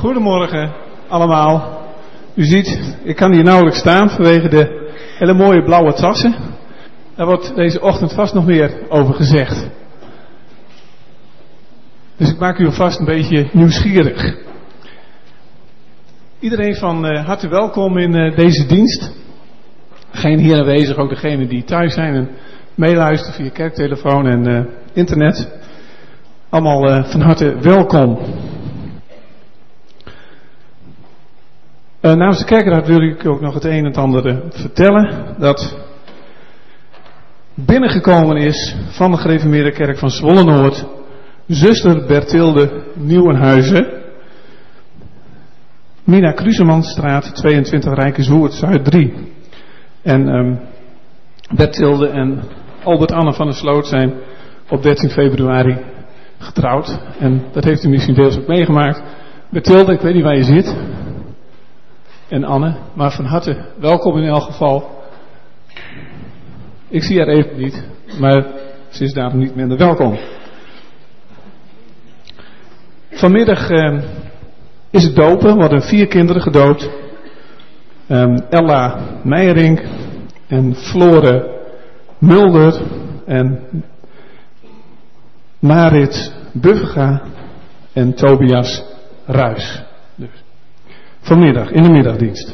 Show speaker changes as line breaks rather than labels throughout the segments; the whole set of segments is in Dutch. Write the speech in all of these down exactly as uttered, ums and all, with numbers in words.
Goedemorgen allemaal. U ziet, ik kan hier nauwelijks staan vanwege de hele mooie blauwe tassen. Daar wordt deze ochtend vast nog meer over gezegd. Dus ik maak u alvast een beetje nieuwsgierig. Iedereen van uh, harte welkom in uh, deze dienst. Geen hier aanwezig, ook degenen die thuis zijn en meeluisteren via kerktelefoon en uh, internet. Allemaal uh, van harte welkom. Uh, namens de kerkraad wil ik ook nog het een en het ander uh, vertellen. Dat binnengekomen is van de gereformeerde kerk van Zwolle-Noord zuster Berthilde Nieuwenhuizen. Mina Krusemanstraat tweeëntwintig Rijkerswoerd Zuid drie. En um, Berthilde en Albert Anne van der Sloot zijn op dertien februari getrouwd. En dat heeft u misschien deels ook meegemaakt. Berthilde, ik weet niet waar je zit. En Anne, maar van harte welkom in elk geval. Ik zie haar even niet, maar ze is daarom niet minder welkom. Vanmiddag uh, is het dopen, er worden vier kinderen gedoopt. Um, Ella Meijerink en Flore Mulder en Marit Buffega en Tobias Ruis. Dus vanmiddag in de middagdienst.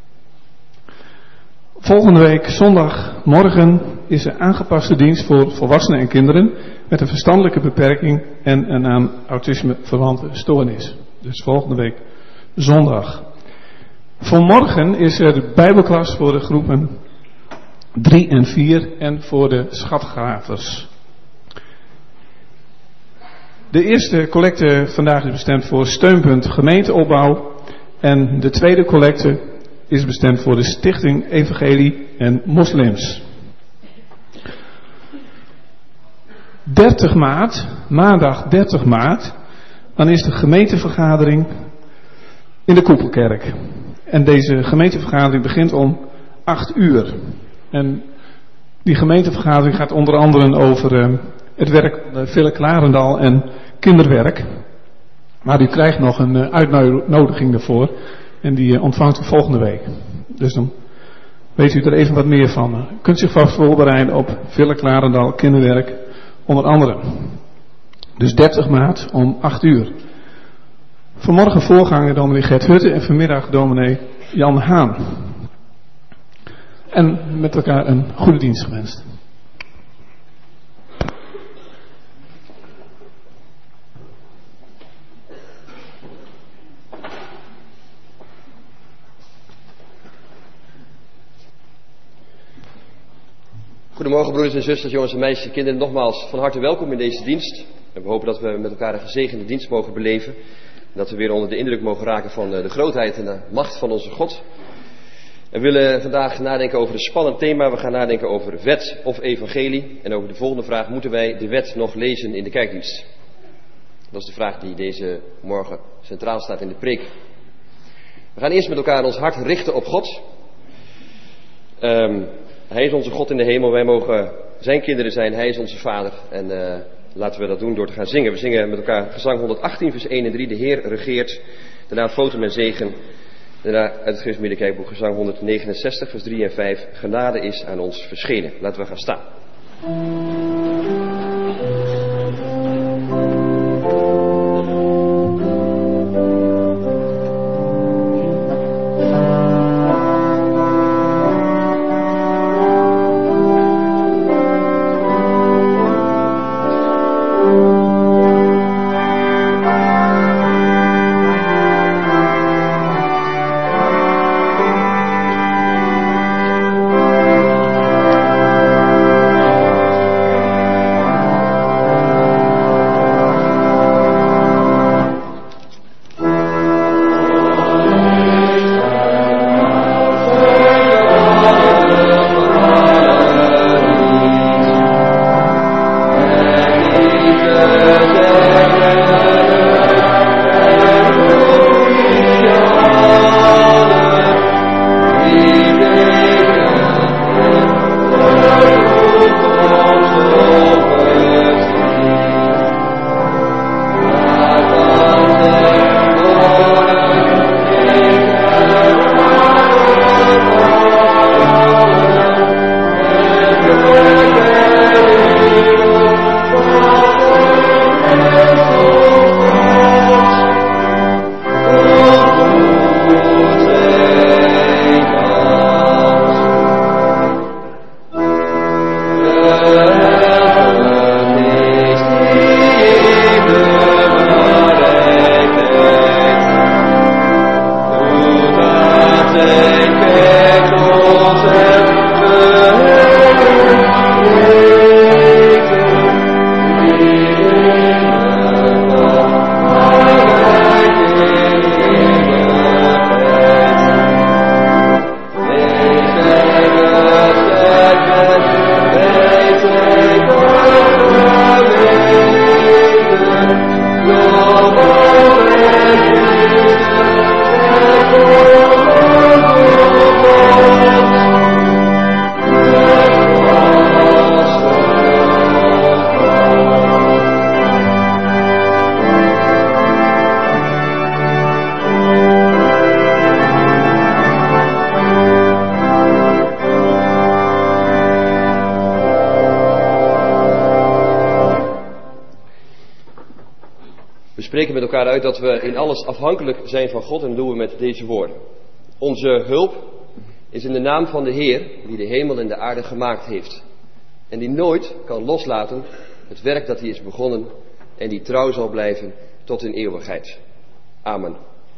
Volgende week zondagmorgen is er aangepaste dienst voor volwassenen en kinderen met een verstandelijke beperking en een aan autisme verwante stoornis. Dus volgende week zondag. Vanmorgen is er de Bijbelklas voor de groepen drie en vier en voor de schatgravers. De eerste collecte vandaag is bestemd voor steunpunt gemeenteopbouw en de tweede collecte is bestemd voor de Stichting Evangelie en Moslims. dertig maart, maandag dertig maart, dan is de gemeentevergadering in de Koepelkerk. En deze gemeentevergadering begint om acht uur. En die gemeentevergadering gaat onder andere over uh, het werk van Ville Klarendal en kinderwerk. Maar u krijgt nog een uh, uitnodiging daarvoor. En die uh, ontvangt u volgende week. Dus dan weet u er even wat meer van. U kunt zich vast voorbereiden op Ville Klarendal kinderwerk. Onder andere. Dus dertig maart om acht uur. Vanmorgen voorganger dominee Gert Hutte en vanmiddag dominee Jan Haan. En met elkaar een goede dienst gewenst.
Goedemorgen broeders en zusters, jongens en meisjes, kinderen, nogmaals van harte welkom in deze dienst. En we hopen dat we met elkaar een gezegende dienst mogen beleven. En dat we weer onder de indruk mogen raken van de grootheid en de macht van onze God. En we willen vandaag nadenken over een spannend thema. We gaan nadenken over wet of evangelie. En over de volgende vraag: moeten wij de wet nog lezen in de kerkdienst? Dat is de vraag die deze morgen centraal staat in de preek. We gaan eerst met elkaar ons hart richten op God. Um, hij is onze God in de hemel. Wij mogen zijn kinderen zijn. Hij is onze vader. En uh, laten we dat doen door te gaan zingen. We zingen met elkaar gezang honderdachttien vers één en drie. De Heer regeert. Daarna fotum en zegen. Daarna uit het Christelijke Kerkboek gezang honderdnegenenzestig vers drie en vijf. Genade is aan ons verschenen. Laten we gaan staan. spreken met elkaar uit dat we in alles afhankelijk zijn van God en dat doen we met deze woorden. Onze hulp is in de naam van de Heer, die de hemel en de aarde gemaakt heeft. En die nooit kan loslaten het werk dat hij is begonnen en die trouw zal blijven tot in eeuwigheid. Amen.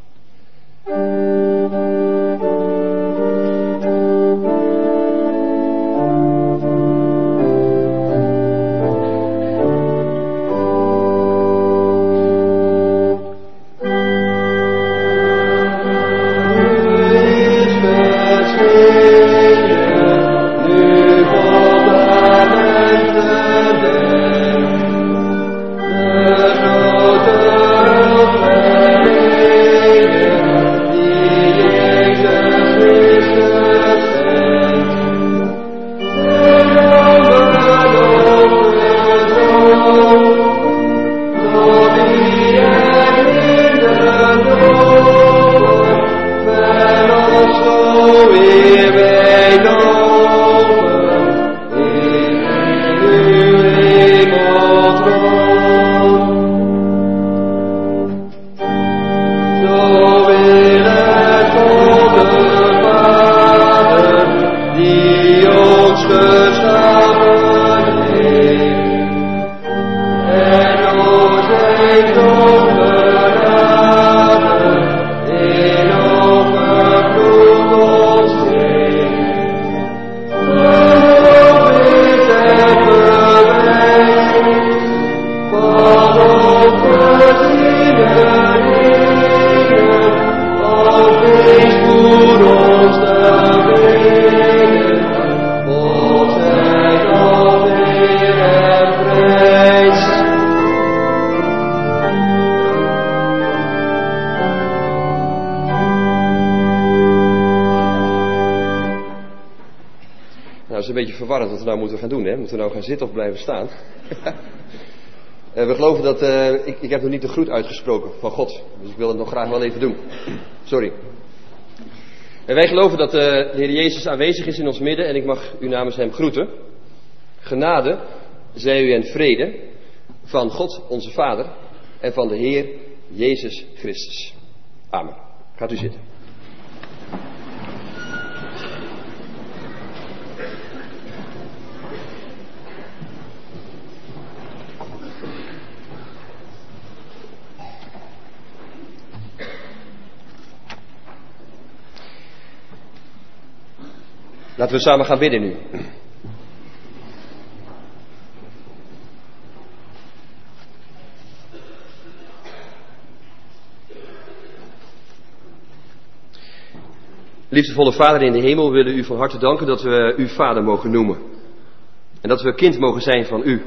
Wat we nou moeten gaan doen, hè? Moeten we nou gaan zitten of blijven staan? uh, we geloven dat, uh, ik, ik heb nog niet de groet uitgesproken van God, dus ik wil het nog graag wel even doen. Sorry. En wij geloven dat uh, de Heer Jezus aanwezig is in ons midden en ik mag u namens hem groeten. Genade, zij u en vrede van God onze Vader en van de Heer Jezus Christus. Amen. Gaat u zitten. Laten we samen gaan bidden nu. Liefdevolle Vader in de hemel, we willen u van harte danken dat we u Vader mogen noemen. En dat we kind mogen zijn van u.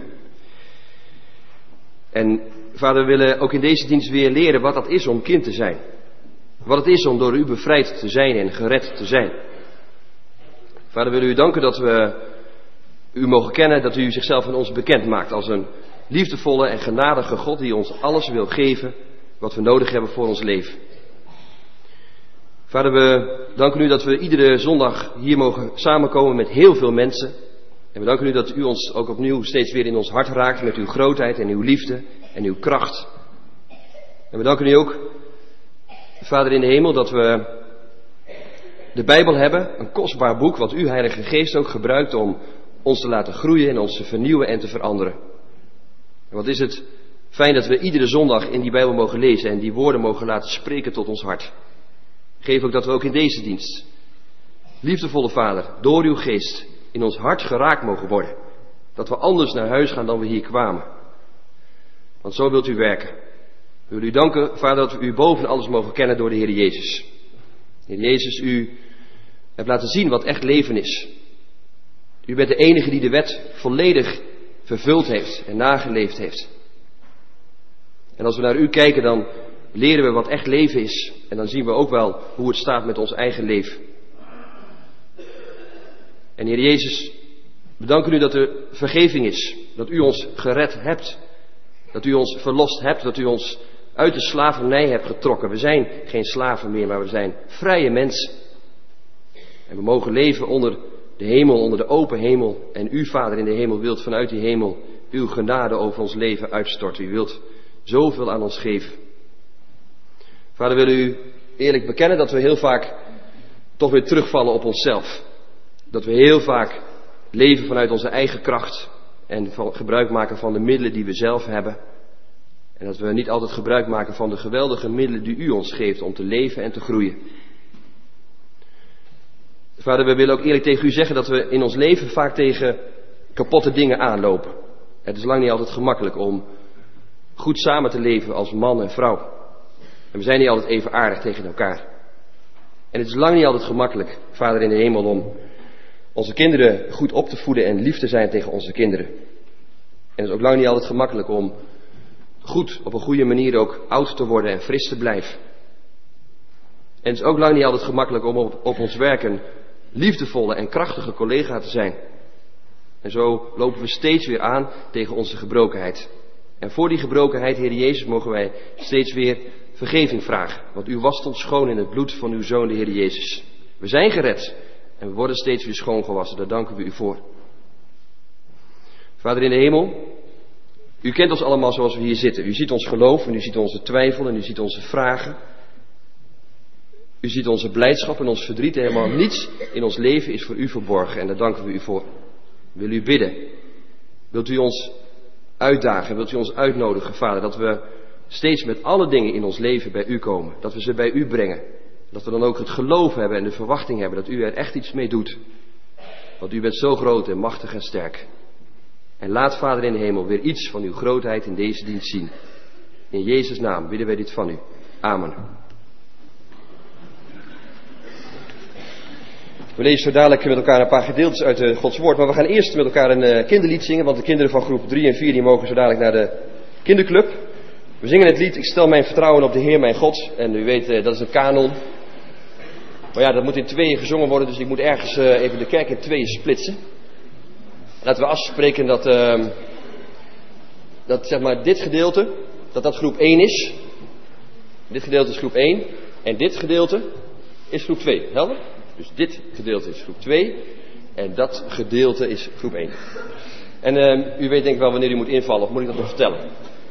En Vader, we willen ook in deze dienst weer leren wat dat is om kind te zijn. Wat het is om door u bevrijd te zijn en gered te zijn. Vader, we willen u danken dat we u mogen kennen, dat u zichzelf aan ons bekend maakt als een liefdevolle en genadige God die ons alles wil geven wat we nodig hebben voor ons leven. Vader, we danken u dat we iedere zondag hier mogen samenkomen met heel veel mensen. En we danken u dat u ons ook opnieuw steeds weer in ons hart raakt met uw grootheid en uw liefde en uw kracht. En we danken u ook, Vader in de hemel, dat we de Bijbel hebben, een kostbaar boek wat u, Heilige Geest, ook gebruikt om ons te laten groeien en ons te vernieuwen en te veranderen. En wat is het fijn dat we iedere zondag in die Bijbel mogen lezen en die woorden mogen laten spreken tot ons hart. Geef ook dat we ook in deze dienst, liefdevolle Vader, door uw Geest in ons hart geraakt mogen worden. Dat we anders naar huis gaan dan we hier kwamen. Want zo wilt u werken. We willen u danken, Vader, dat we u boven alles mogen kennen door de Heer Jezus. Heer Jezus, u hebt laten zien wat echt leven is. U bent de enige die de wet volledig vervuld heeft en nageleefd heeft. En als we naar u kijken, dan leren we wat echt leven is. En dan zien we ook wel hoe het staat met ons eigen leven. En Heer Jezus, we danken u dat er vergeving is. Dat u ons gered hebt. Dat u ons verlost hebt. Dat u ons uit de slavernij hebt getrokken. We zijn geen slaven meer, maar we zijn vrije mensen. En we mogen leven onder de hemel, onder de open hemel. En u, Vader in de hemel, wilt vanuit die hemel uw genade over ons leven uitstorten. U wilt zoveel aan ons geven. Vader, wil u eerlijk bekennen dat we heel vaak toch weer terugvallen op onszelf. Dat we heel vaak leven vanuit onze eigen kracht en van, gebruik maken van de middelen die we zelf hebben. En dat we niet altijd gebruik maken van de geweldige middelen die u ons geeft om te leven en te groeien. Vader, we willen ook eerlijk tegen u zeggen dat we in ons leven vaak tegen kapotte dingen aanlopen. Het is lang niet altijd gemakkelijk om goed samen te leven als man en vrouw. En we zijn niet altijd even aardig tegen elkaar. En het is lang niet altijd gemakkelijk, Vader in de hemel, om onze kinderen goed op te voeden en lief te zijn tegen onze kinderen. En het is ook lang niet altijd gemakkelijk om goed, op een goede manier ook oud te worden en fris te blijven. En het is ook lang niet altijd gemakkelijk om op, op ons werk een liefdevolle en krachtige collega te zijn. En zo lopen we steeds weer aan tegen onze gebrokenheid. En voor die gebrokenheid, Heer Jezus, mogen wij steeds weer vergeving vragen. Want u wast ons schoon in het bloed van uw Zoon, de Heer Jezus. We zijn gered en we worden steeds weer schoongewassen. Daar danken we u voor. Vader in de hemel, u kent ons allemaal zoals we hier zitten. U ziet ons geloof en u ziet onze twijfel en u ziet onze vragen. U ziet onze blijdschap en ons verdriet. Helemaal niets in ons leven is voor u verborgen en daar danken we u voor. Wil u bidden? Wilt u ons uitdagen? Wilt u ons uitnodigen, Vader, dat we steeds met alle dingen in ons leven bij u komen. Dat we ze bij u brengen. Dat we dan ook het geloof hebben en de verwachting hebben dat u er echt iets mee doet. Want u bent zo groot en machtig en sterk. En laat, Vader in de hemel, weer iets van uw grootheid in deze dienst zien. In Jezus' naam bidden wij dit van u. Amen. We lezen zo dadelijk met elkaar een paar gedeeltes uit uh, Gods woord. Maar we gaan eerst met elkaar een uh, kinderlied zingen. Want de kinderen van groep drie en vier die mogen zo dadelijk naar de kinderclub. We zingen het lied, ik stel mijn vertrouwen op de Heer mijn God. En u weet, uh, dat is een kanon. Maar ja, dat moet in tweeën gezongen worden. Dus ik moet ergens uh, even de kerk in tweeën splitsen. Laten we afspreken dat, uh, dat zeg maar dit gedeelte, dat dat groep één is. Dit gedeelte is groep één. En dit gedeelte is groep twee. Helder? Dus dit gedeelte is groep twee. En dat gedeelte is groep één. En uh, u weet denk ik wel wanneer u moet invallen. Of moet ik dat nog vertellen?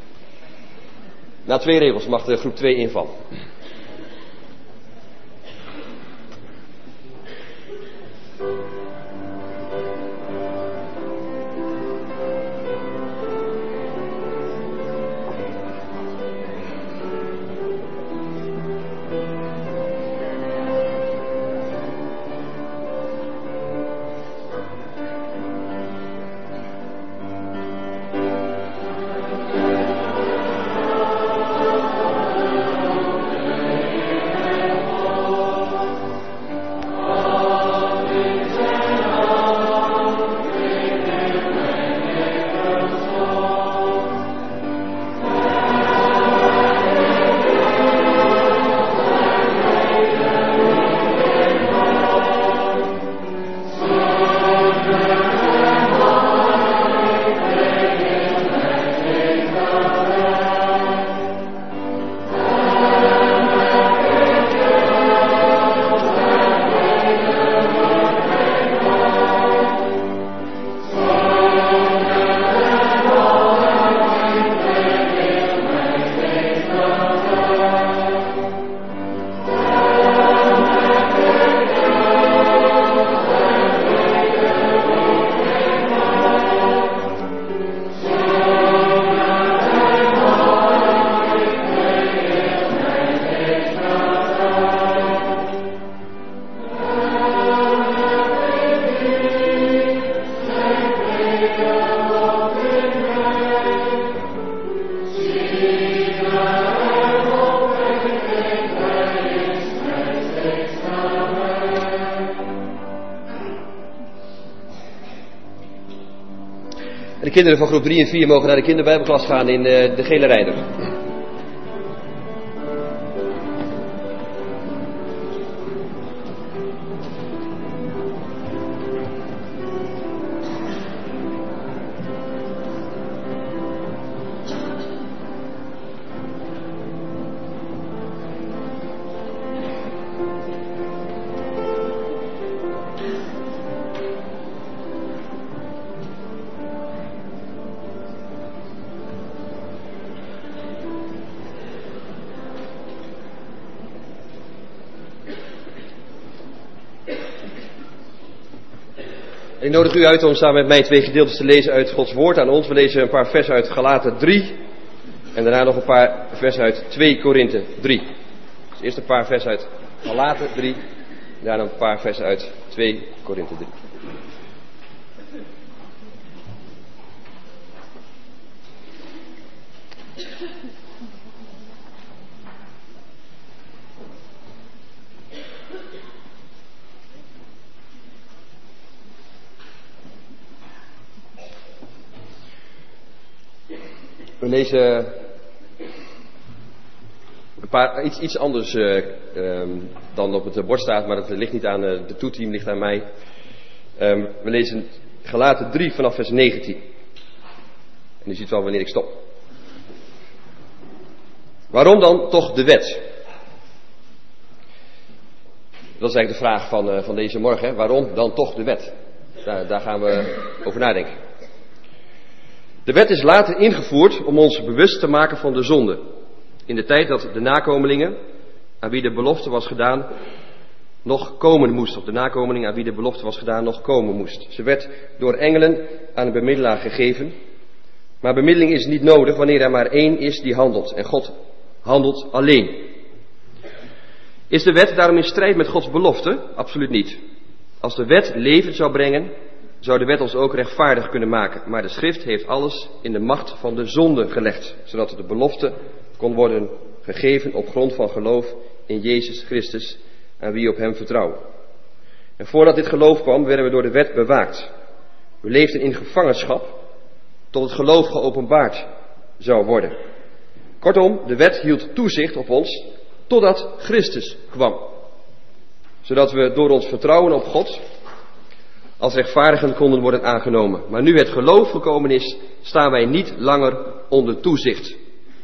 Na twee regels mag de groep twee invallen. De kinderen van groep drie en vier mogen naar de kinderbijbelklas gaan in uh, de Gele Reider. Ik nodig u uit om samen met mij twee gedeeltes te lezen uit Gods woord aan ons. We lezen een paar versen uit Galaten drie en daarna nog een paar versen uit twee Korinthe drie. Dus eerst een paar versen uit Galaten drie, daarna een paar versen uit twee Korinthe drie. We lezen een paar, iets, iets anders uh, um, dan op het bord staat, maar dat ligt niet aan uh, de toeteam, ligt aan mij. Um, we lezen Galaten drie vanaf vers negentien. En u ziet wel wanneer ik stop. Waarom dan toch de wet? Dat is eigenlijk de vraag van, uh, van deze morgen. Hè? Waarom dan toch de wet? Daar, daar gaan we over nadenken. De wet is later ingevoerd om ons bewust te maken van de zonde. In de tijd dat de nakomelingen, aan wie de belofte was gedaan, nog komen moest. Of de nakomelingen aan wie de belofte was gedaan, nog komen moest. Ze werd door engelen aan een bemiddelaar gegeven. Maar bemiddeling is niet nodig wanneer er maar één is die handelt. En God handelt alleen. Is de wet daarom in strijd met Gods belofte? Absoluut niet. Als de wet leven zou brengen, zou de wet ons ook rechtvaardig kunnen maken. Maar de schrift heeft alles in de macht van de zonde gelegd, zodat de belofte kon worden gegeven op grond van geloof in Jezus Christus, aan wie op hem vertrouwen. En voordat dit geloof kwam, werden we door de wet bewaakt. We leefden in gevangenschap, tot het geloof geopenbaard zou worden. Kortom, de wet hield toezicht op ons, totdat Christus kwam. Zodat we door ons vertrouwen op God als rechtvaardigen konden worden aangenomen. Maar nu het geloof gekomen is, staan wij niet langer onder toezicht.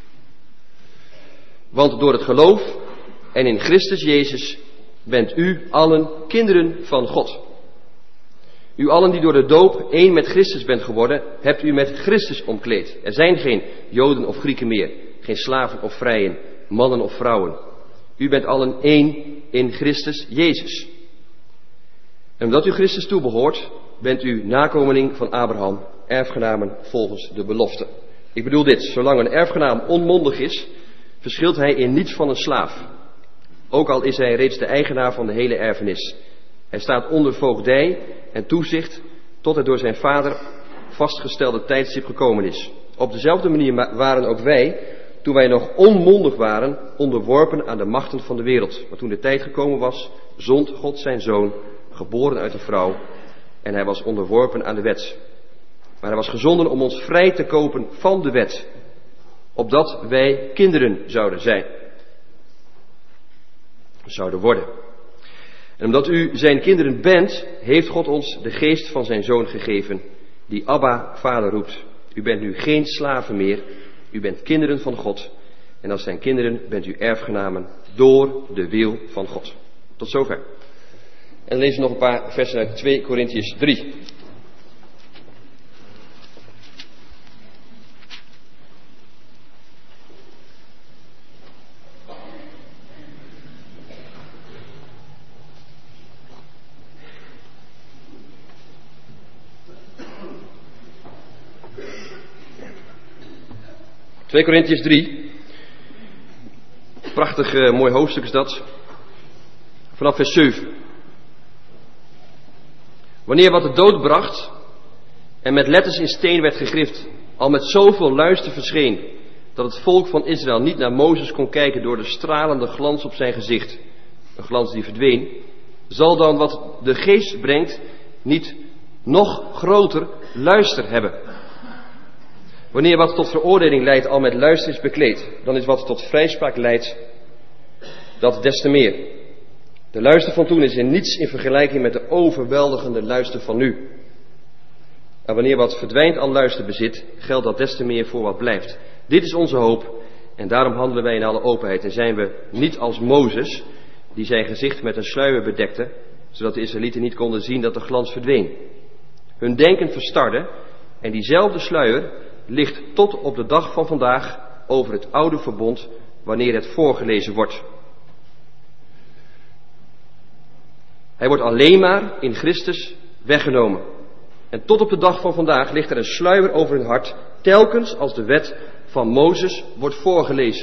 Want door het geloof en in Christus Jezus bent u allen kinderen van God. U allen die door de doop één met Christus bent geworden, hebt u met Christus omkleed. Er zijn geen Joden of Grieken meer, geen slaven of vrijen, mannen of vrouwen. U bent allen één in Christus Jezus. En omdat u Christus toebehoort, bent u nakomeling van Abraham, erfgenamen volgens de belofte. Ik bedoel dit, zolang een erfgenaam onmondig is, verschilt hij in niets van een slaaf. Ook al is hij reeds de eigenaar van de hele erfenis. Hij staat onder voogdij en toezicht tot het door zijn vader vastgestelde tijdstip gekomen is. Op dezelfde manier waren ook wij, toen wij nog onmondig waren, onderworpen aan de machten van de wereld. Maar toen de tijd gekomen was, zond God zijn zoon, geboren uit een vrouw, en hij was onderworpen aan de wet. Maar hij was gezonden om ons vrij te kopen van de wet, opdat wij kinderen zouden zijn. Zouden worden. En omdat u zijn kinderen bent, heeft God ons de geest van zijn zoon gegeven, die Abba, Vader roept. U bent nu geen slaven meer, u bent kinderen van God. En als zijn kinderen bent u erfgenamen door de wil van God. Tot zover. En dan lezen we nog een paar versen uit twee Korinthiërs drie. twee Korinthiërs drie. Prachtig uh, mooi hoofdstuk is dat. Vanaf vers zeven. Wanneer wat de dood bracht en met letters in steen werd gegrift, al met zoveel luister verscheen, dat het volk van Israël niet naar Mozes kon kijken door de stralende glans op zijn gezicht, een glans die verdween, zal dan wat de geest brengt niet nog groter luister hebben. Wanneer wat tot veroordeling leidt al met luister is bekleed, dan is wat tot vrijspraak leidt dat des te meer. De luister van toen is in niets in vergelijking met de overweldigende luister van nu. En wanneer wat verdwijnt al luister bezit, geldt dat des te meer voor wat blijft. Dit is onze hoop en daarom handelen wij in alle openheid en zijn we niet als Mozes, die zijn gezicht met een sluier bedekte, zodat de Israëlieten niet konden zien dat de glans verdween. Hun denken verstarde en diezelfde sluier ligt tot op de dag van vandaag over het oude verbond wanneer het voorgelezen wordt. Hij wordt alleen maar in Christus weggenomen. En tot op de dag van vandaag ligt er een sluier over hun hart, telkens als de wet van Mozes wordt voorgelezen.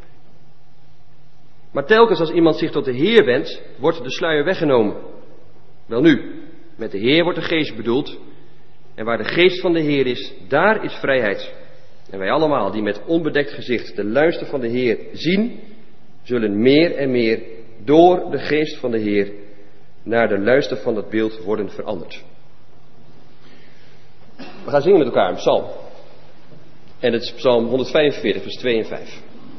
Maar telkens als iemand zich tot de Heer wendt, wordt de sluier weggenomen. Welnu, met de Heer wordt de geest bedoeld. En waar de geest van de Heer is, daar is vrijheid. En wij allemaal die met onbedekt gezicht de luister van de Heer zien, zullen meer en meer door de geest van de Heer naar de luister van dat beeld worden veranderd. We gaan zingen met elkaar een psalm. En het is psalm honderdvijfenveertig, vers twee en vijf.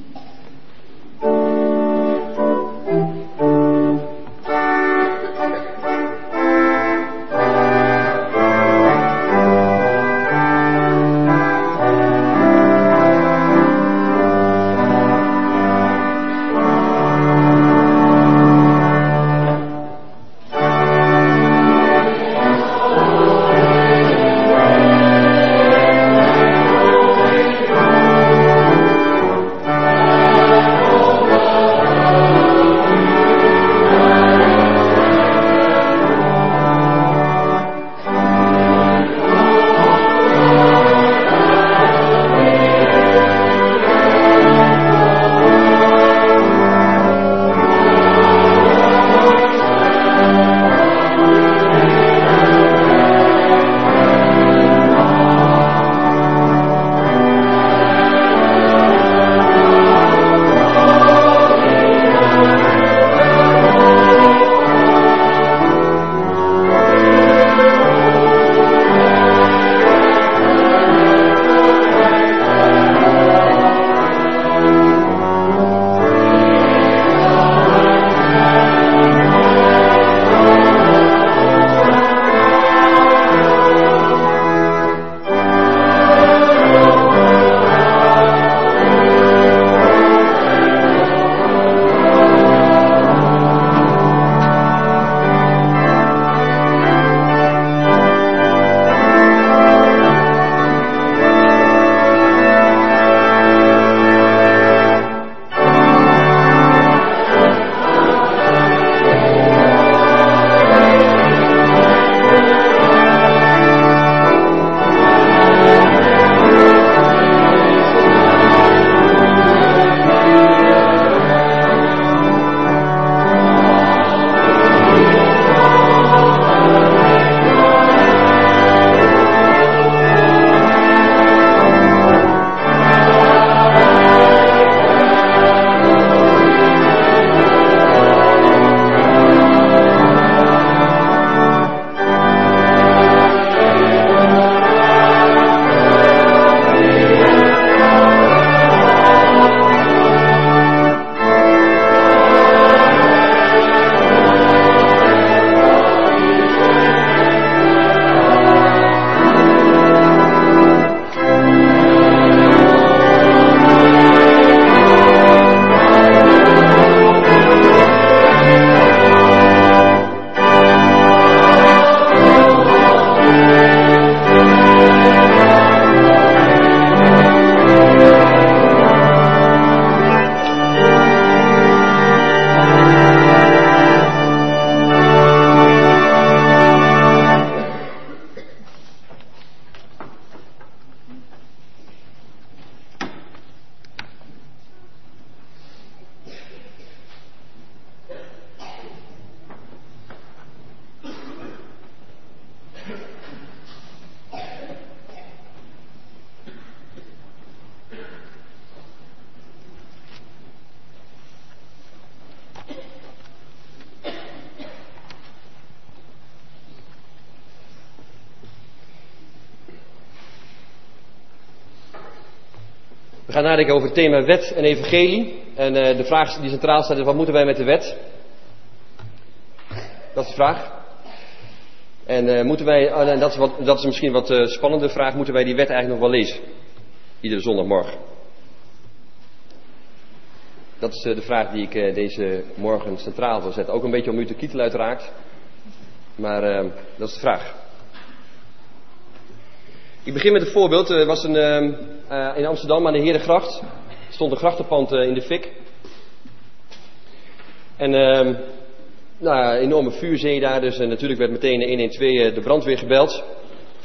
We gaan nadenken over het thema wet en evangelie. En uh, de vraag die centraal staat is: wat moeten wij met de wet? Dat is de vraag. En uh, moeten wij, uh, en dat is, wat, dat is misschien wat uh, spannende vraag, moeten wij die wet eigenlijk nog wel lezen? Iedere zondagmorgen. Dat is uh, de vraag die ik uh, deze morgen centraal wil zetten. Ook een beetje om u te kietelen uiteraard. Maar uh, dat is de vraag. Ik begin met een voorbeeld. Er was een, uh, uh, in Amsterdam aan de Herengracht stond een grachtenpand uh, in de fik. En uh, nou, enorme vuurzee daar, dus uh, natuurlijk werd meteen honderdtwaalf uh, de brandweer gebeld.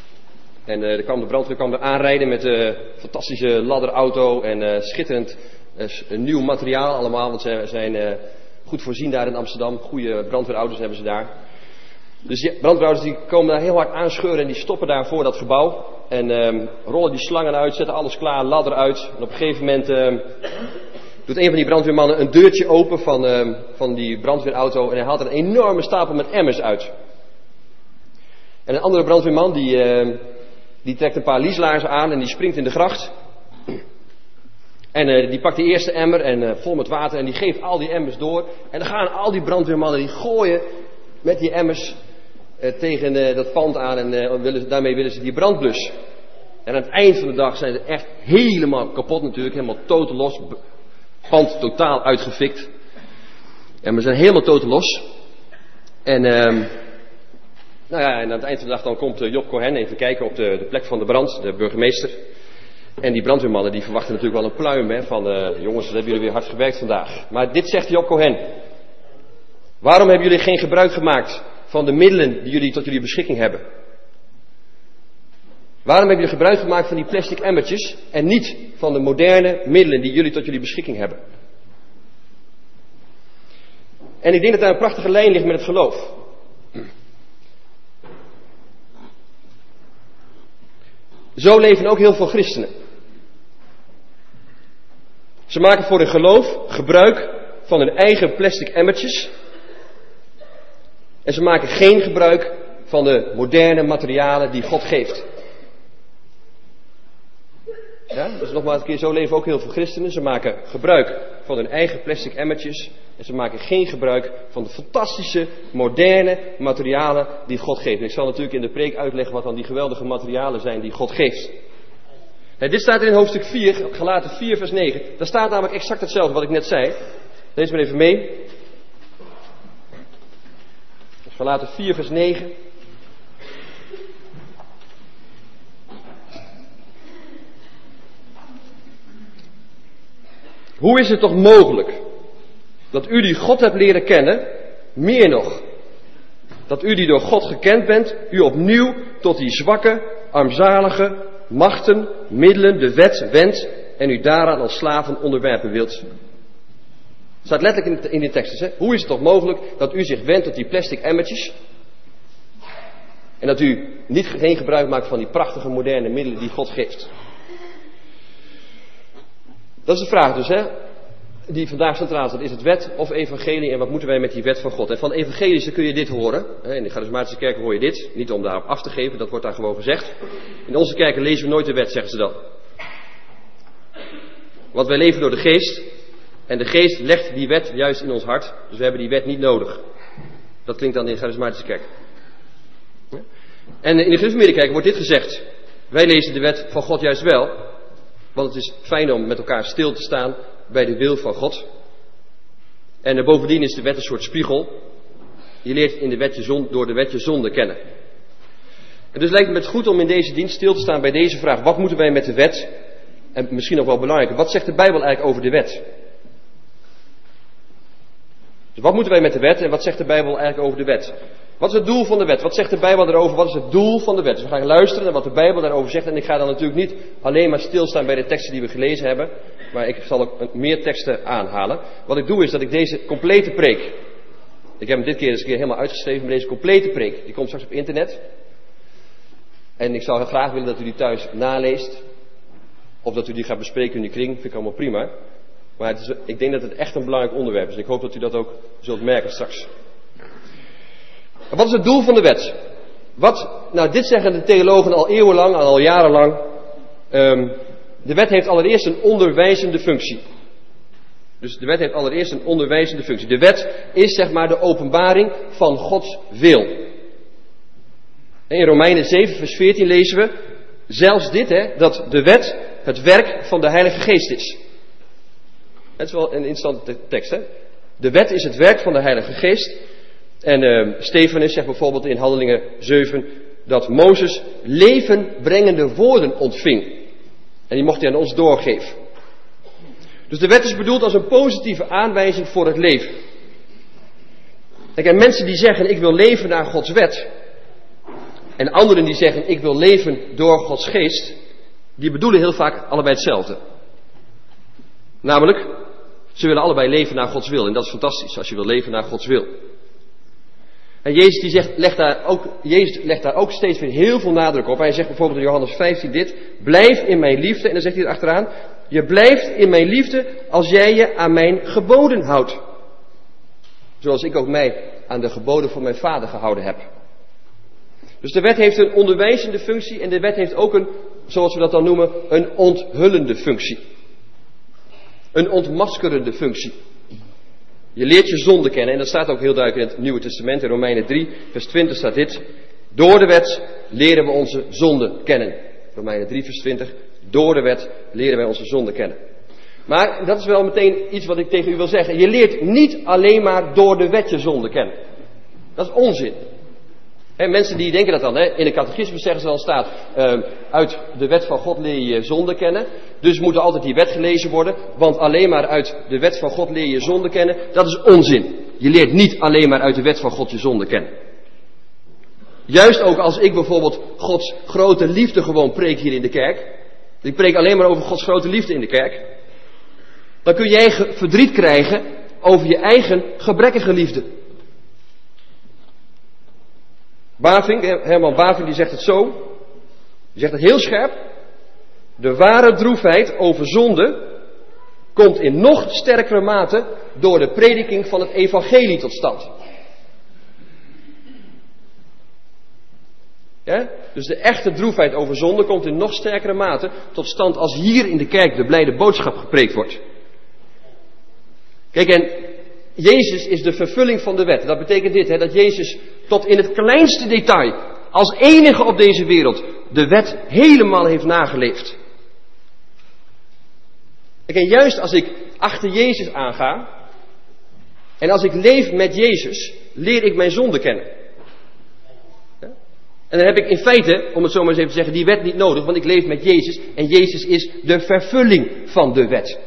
En uh, er kwam de brandweer kwam er aanrijden met een uh, fantastische ladderauto en uh, schitterend uh, nieuw materiaal allemaal. Want ze zijn uh, goed voorzien daar in Amsterdam. Goede brandweerauto's hebben ze daar. Dus die brandweerauto's die komen daar heel hard aanscheuren en die stoppen daar voor dat gebouw. En um, rollen die slangen uit, zetten alles klaar, ladder uit. En op een gegeven moment um, doet een van die brandweermannen een deurtje open van, um, van die brandweerauto. En hij haalt er een enorme stapel met emmers uit. En een andere brandweerman die, uh, die trekt een paar lieslaarzen aan en die springt in de gracht. En uh, die pakt die eerste emmer en uh, vol met water en die geeft al die emmers door. En dan gaan al die brandweermannen die gooien met die emmers uh, tegen uh, dat pand aan en uh, willen, daarmee willen ze die brand blussen. En aan het eind van de dag zijn ze echt helemaal kapot natuurlijk, helemaal totaal los. Pand totaal uitgefikt. En we zijn helemaal totaal los. En, uh, nou ja, en aan het eind van de dag dan komt uh, Job Cohen even kijken op de, de plek van de brand, de burgemeester. En die brandweermannen die verwachten natuurlijk wel een pluim hè, van uh, jongens, dat hebben jullie weer hard gewerkt vandaag. Maar dit zegt Job Cohen. Waarom hebben jullie geen gebruik gemaakt van de middelen die jullie tot jullie beschikking hebben? Waarom hebben jullie gebruik gemaakt van die plastic emmertjes en niet van de moderne middelen die jullie tot jullie beschikking hebben? En ik denk dat daar een prachtige lijn ligt met het geloof. Zo leven ook heel veel christenen. Ze maken voor hun geloof gebruik van hun eigen plastic emmertjes. En ze maken geen gebruik van de moderne materialen die God geeft. Ja, dus nogmaals een keer, zo leven ook heel veel christenen. Ze maken gebruik van hun eigen plastic emmertjes. En ze maken geen gebruik van de fantastische, moderne materialen die God geeft. En ik zal natuurlijk in de preek uitleggen wat dan die geweldige materialen zijn die God geeft. Nou, dit staat in hoofdstuk vier, Galaten vier vers negen. Daar staat namelijk exact hetzelfde wat ik net zei. Lees maar even mee. Galaten vier vers negen. Hoe is het toch mogelijk dat u die God hebt leren kennen, meer nog, dat u die door God gekend bent, u opnieuw tot die zwakke, armzalige, machten, middelen, de wet wendt en u daaraan als slaven onderwerpen wilt? Het staat letterlijk in de tekst. Hè? Hoe is het toch mogelijk dat u zich wendt tot die plastic emmertjes en dat u niet geen gebruik maakt van die prachtige moderne middelen die God geeft? Dat is de vraag dus, hè, die vandaag centraal staat. Is het wet of evangelie en wat moeten wij met die wet van God? En van evangelische kun je dit horen. In de charismatische kerken hoor je dit. Niet om daarop af te geven, dat wordt daar gewoon gezegd. In onze kerken lezen we nooit de wet, zeggen ze dan. Want wij leven door de geest. En de geest legt die wet juist in ons hart. Dus we hebben die wet niet nodig. Dat klinkt dan in de charismatische kerk. En in de gereformeerde kerk wordt dit gezegd. Wij lezen de wet van God juist wel. Want het is fijn om met elkaar stil te staan bij de wil van God. En uh, bovendien is de wet een soort spiegel. Je leert in de wet je zon, door de wet je zonde kennen. En dus lijkt het me goed om in deze dienst stil te staan bij deze vraag. Wat moeten wij met de wet? En misschien nog wel belangrijker, wat zegt de Bijbel eigenlijk over de wet? Dus wat moeten wij met de wet en wat zegt de Bijbel eigenlijk over de wet? Wat is het doel van de wet? Wat zegt de Bijbel daarover? Wat is het doel van de wet? Dus we gaan luisteren naar wat de Bijbel daarover zegt. En ik ga dan natuurlijk niet alleen maar stilstaan bij de teksten die we gelezen hebben. Maar ik zal ook meer teksten aanhalen. Wat ik doe is dat ik deze complete preek. Ik heb hem dit keer eens een keer helemaal uitgeschreven. Maar deze complete preek, die komt straks op internet. En ik zou graag willen dat u die thuis naleest. Of dat u die gaat bespreken in die kring. Vind ik allemaal prima. Maar het is, ik denk dat het echt een belangrijk onderwerp is. En ik hoop dat u dat ook zult merken straks. Wat is het doel van de wet? Wat, nou dit zeggen de theologen al eeuwenlang, al jarenlang. Um, de wet heeft allereerst een onderwijzende functie. Dus de wet heeft allereerst een onderwijzende functie. De wet is zeg maar de openbaring van Gods wil. En in Romeinen zeven vers veertien lezen we zelfs dit, hè, dat de wet het werk van de Heilige Geest is. Het is wel een interessante tekst, hè. De wet is het werk van de Heilige Geest. En uh, Stefanus zegt bijvoorbeeld in Handelingen zeven dat Mozes levenbrengende woorden ontving. En die mocht hij aan ons doorgeven. Dus de wet is bedoeld als een positieve aanwijzing voor het leven. Kijk, en mensen die zeggen ik wil leven naar Gods wet. En anderen die zeggen, ik wil leven door Gods geest, die bedoelen heel vaak allebei hetzelfde. Namelijk, ze willen allebei leven naar Gods wil. En dat is fantastisch, als je wil leven naar Gods wil. En Jezus, die zegt, legt daar ook, Jezus legt daar ook steeds weer heel veel nadruk op. Hij zegt bijvoorbeeld in Johannes vijftien dit, blijf in mijn liefde. En dan zegt hij erachteraan, je blijft in mijn liefde als jij je aan mijn geboden houdt. Zoals ik ook mij aan de geboden van mijn Vader gehouden heb. Dus de wet heeft een onderwijzende functie en de wet heeft ook een, zoals we dat dan noemen, een onthullende functie. Een ontmaskerende functie. Je leert je zonde kennen en dat staat ook heel duidelijk in het Nieuwe Testament. In Romeinen drie, vers twintig staat dit. Door de wet leren we onze zonde kennen. Romeinen drie, vers twintig. Door de wet leren wij onze zonde kennen. Maar dat is wel meteen iets wat ik tegen u wil zeggen. Je leert niet alleen maar door de wet je zonde kennen. Dat is onzin. He, mensen die denken dat dan, he, in de catechismus zeggen ze dan staat, uh, uit de wet van God leer je je zonde kennen. Dus moet er altijd die wet gelezen worden, want alleen maar uit de wet van God leer je je zonde kennen. Dat is onzin. Je leert niet alleen maar uit de wet van God je zonde kennen. Juist ook als ik bijvoorbeeld Gods grote liefde gewoon preek hier in de kerk. Ik preek alleen maar over Gods grote liefde in de kerk. Dan kun jij verdriet krijgen over je eigen gebrekkige liefde. Bavink, Herman Bavink, die zegt het zo. Die zegt het heel scherp. De ware droefheid over zonde komt in nog sterkere mate door de prediking van het evangelie tot stand. Ja? Dus de echte droefheid over zonde komt in nog sterkere mate tot stand als hier in de kerk de blijde boodschap gepreekt wordt. Kijk, en Jezus is de vervulling van de wet. Dat betekent dit, hè, dat Jezus tot in het kleinste detail, als enige op deze wereld, de wet helemaal heeft nageleefd. Kijk, en juist als ik achter Jezus aanga, en als ik leef met Jezus, leer ik mijn zonde kennen. Ja? En dan heb ik in feite, om het zo maar eens even te zeggen, die wet niet nodig, want ik leef met Jezus, en Jezus is de vervulling van de wet.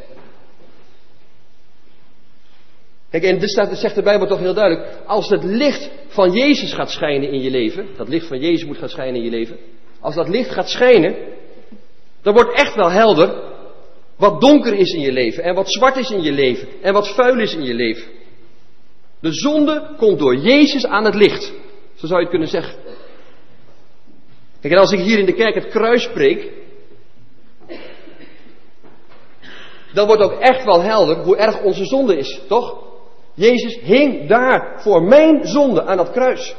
Kijk, en dus zegt de Bijbel toch heel duidelijk, als het licht van Jezus gaat schijnen in je leven, dat licht van Jezus moet gaan schijnen in je leven, als dat licht gaat schijnen, dan wordt echt wel helder wat donker is in je leven, en wat zwart is in je leven, en wat vuil is in je leven. De zonde komt door Jezus aan het licht, zo zou je het kunnen zeggen. Kijk, en als ik hier in de kerk het kruis preek, dan wordt ook echt wel helder hoe erg onze zonde is, toch? Jezus hing daar voor mijn zonde aan dat kruis.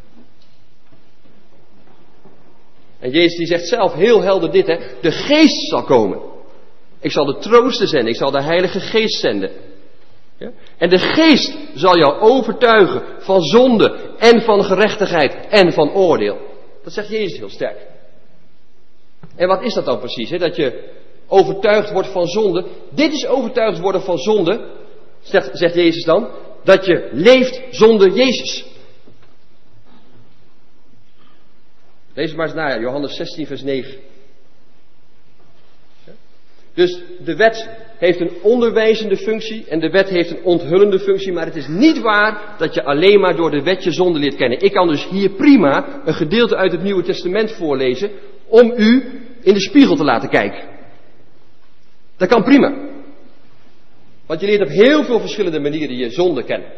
En Jezus die zegt zelf heel helder dit, hè. De geest zal komen. Ik zal de trooster zenden. Ik zal de Heilige Geest zenden. Ja? En de geest zal jou overtuigen van zonde en van gerechtigheid en van oordeel. Dat zegt Jezus heel sterk. En wat is dat dan precies? Hè? Dat je overtuigd wordt van zonde. Dit is overtuigd worden van zonde, zegt, zegt Jezus dan, dat je leeft zonder Jezus. Lees het maar eens na, Johannes zestien vers negen. Dus de wet heeft een onderwijzende functie en de wet heeft een onthullende functie, maar het is niet waar dat je alleen maar door de wet je zonde leert kennen. Ik kan dus hier prima een gedeelte uit het Nieuwe Testament voorlezen om u in de spiegel te laten kijken. Dat kan prima. Want je leert op heel veel verschillende manieren je zonde kennen.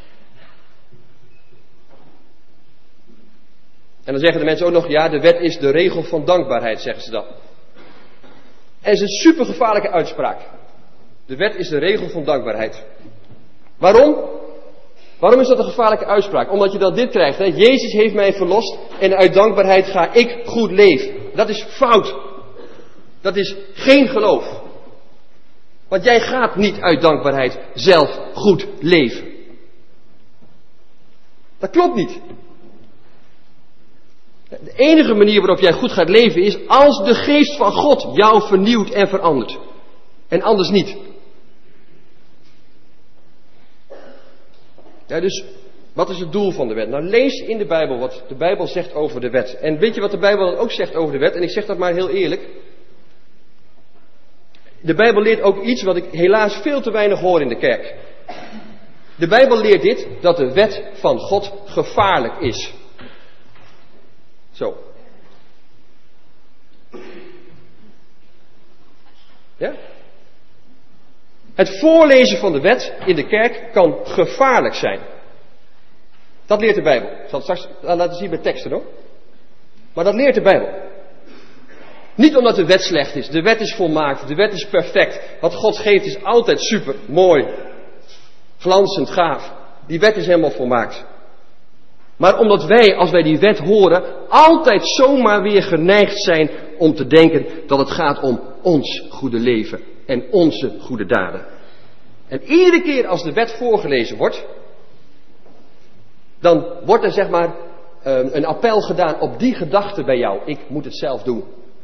En dan zeggen de mensen ook nog, ja, de wet is de regel van dankbaarheid, zeggen ze dan. En het is een supergevaarlijke uitspraak. De wet is de regel van dankbaarheid. Waarom? Waarom is dat een gevaarlijke uitspraak? Omdat je dan dit krijgt, hè? Jezus heeft mij verlost en uit dankbaarheid ga ik goed leven. Dat is fout. Dat is geen geloof. Want jij gaat niet uit dankbaarheid zelf goed leven. Dat klopt niet. De enige manier waarop jij goed gaat leven is als de geest van God jou vernieuwt en verandert. En anders niet. Ja, dus wat is het doel van de wet? Nou, lees in de Bijbel wat de Bijbel zegt over de wet. En weet je wat de Bijbel dan ook zegt over de wet? En ik zeg dat maar heel eerlijk. De Bijbel leert ook iets wat ik helaas veel te weinig hoor in de kerk. De Bijbel leert dit, dat de wet van God gevaarlijk is. Zo. Ja? Het voorlezen van de wet in de kerk kan gevaarlijk zijn. Dat leert de Bijbel. Ik zal het straks laten zien met teksten hoor. Maar dat leert de Bijbel. Niet omdat de wet slecht is. De wet is volmaakt. De wet is perfect. Wat God geeft is altijd super, mooi, glanzend, gaaf. Die wet is helemaal volmaakt. Maar omdat wij, als wij die wet horen, altijd zomaar weer geneigd zijn om te denken dat het gaat om ons goede leven en onze goede daden. En iedere keer als de wet voorgelezen wordt, dan wordt er zeg maar een appel gedaan op die gedachte bij jou. Ik moet het zelf doen.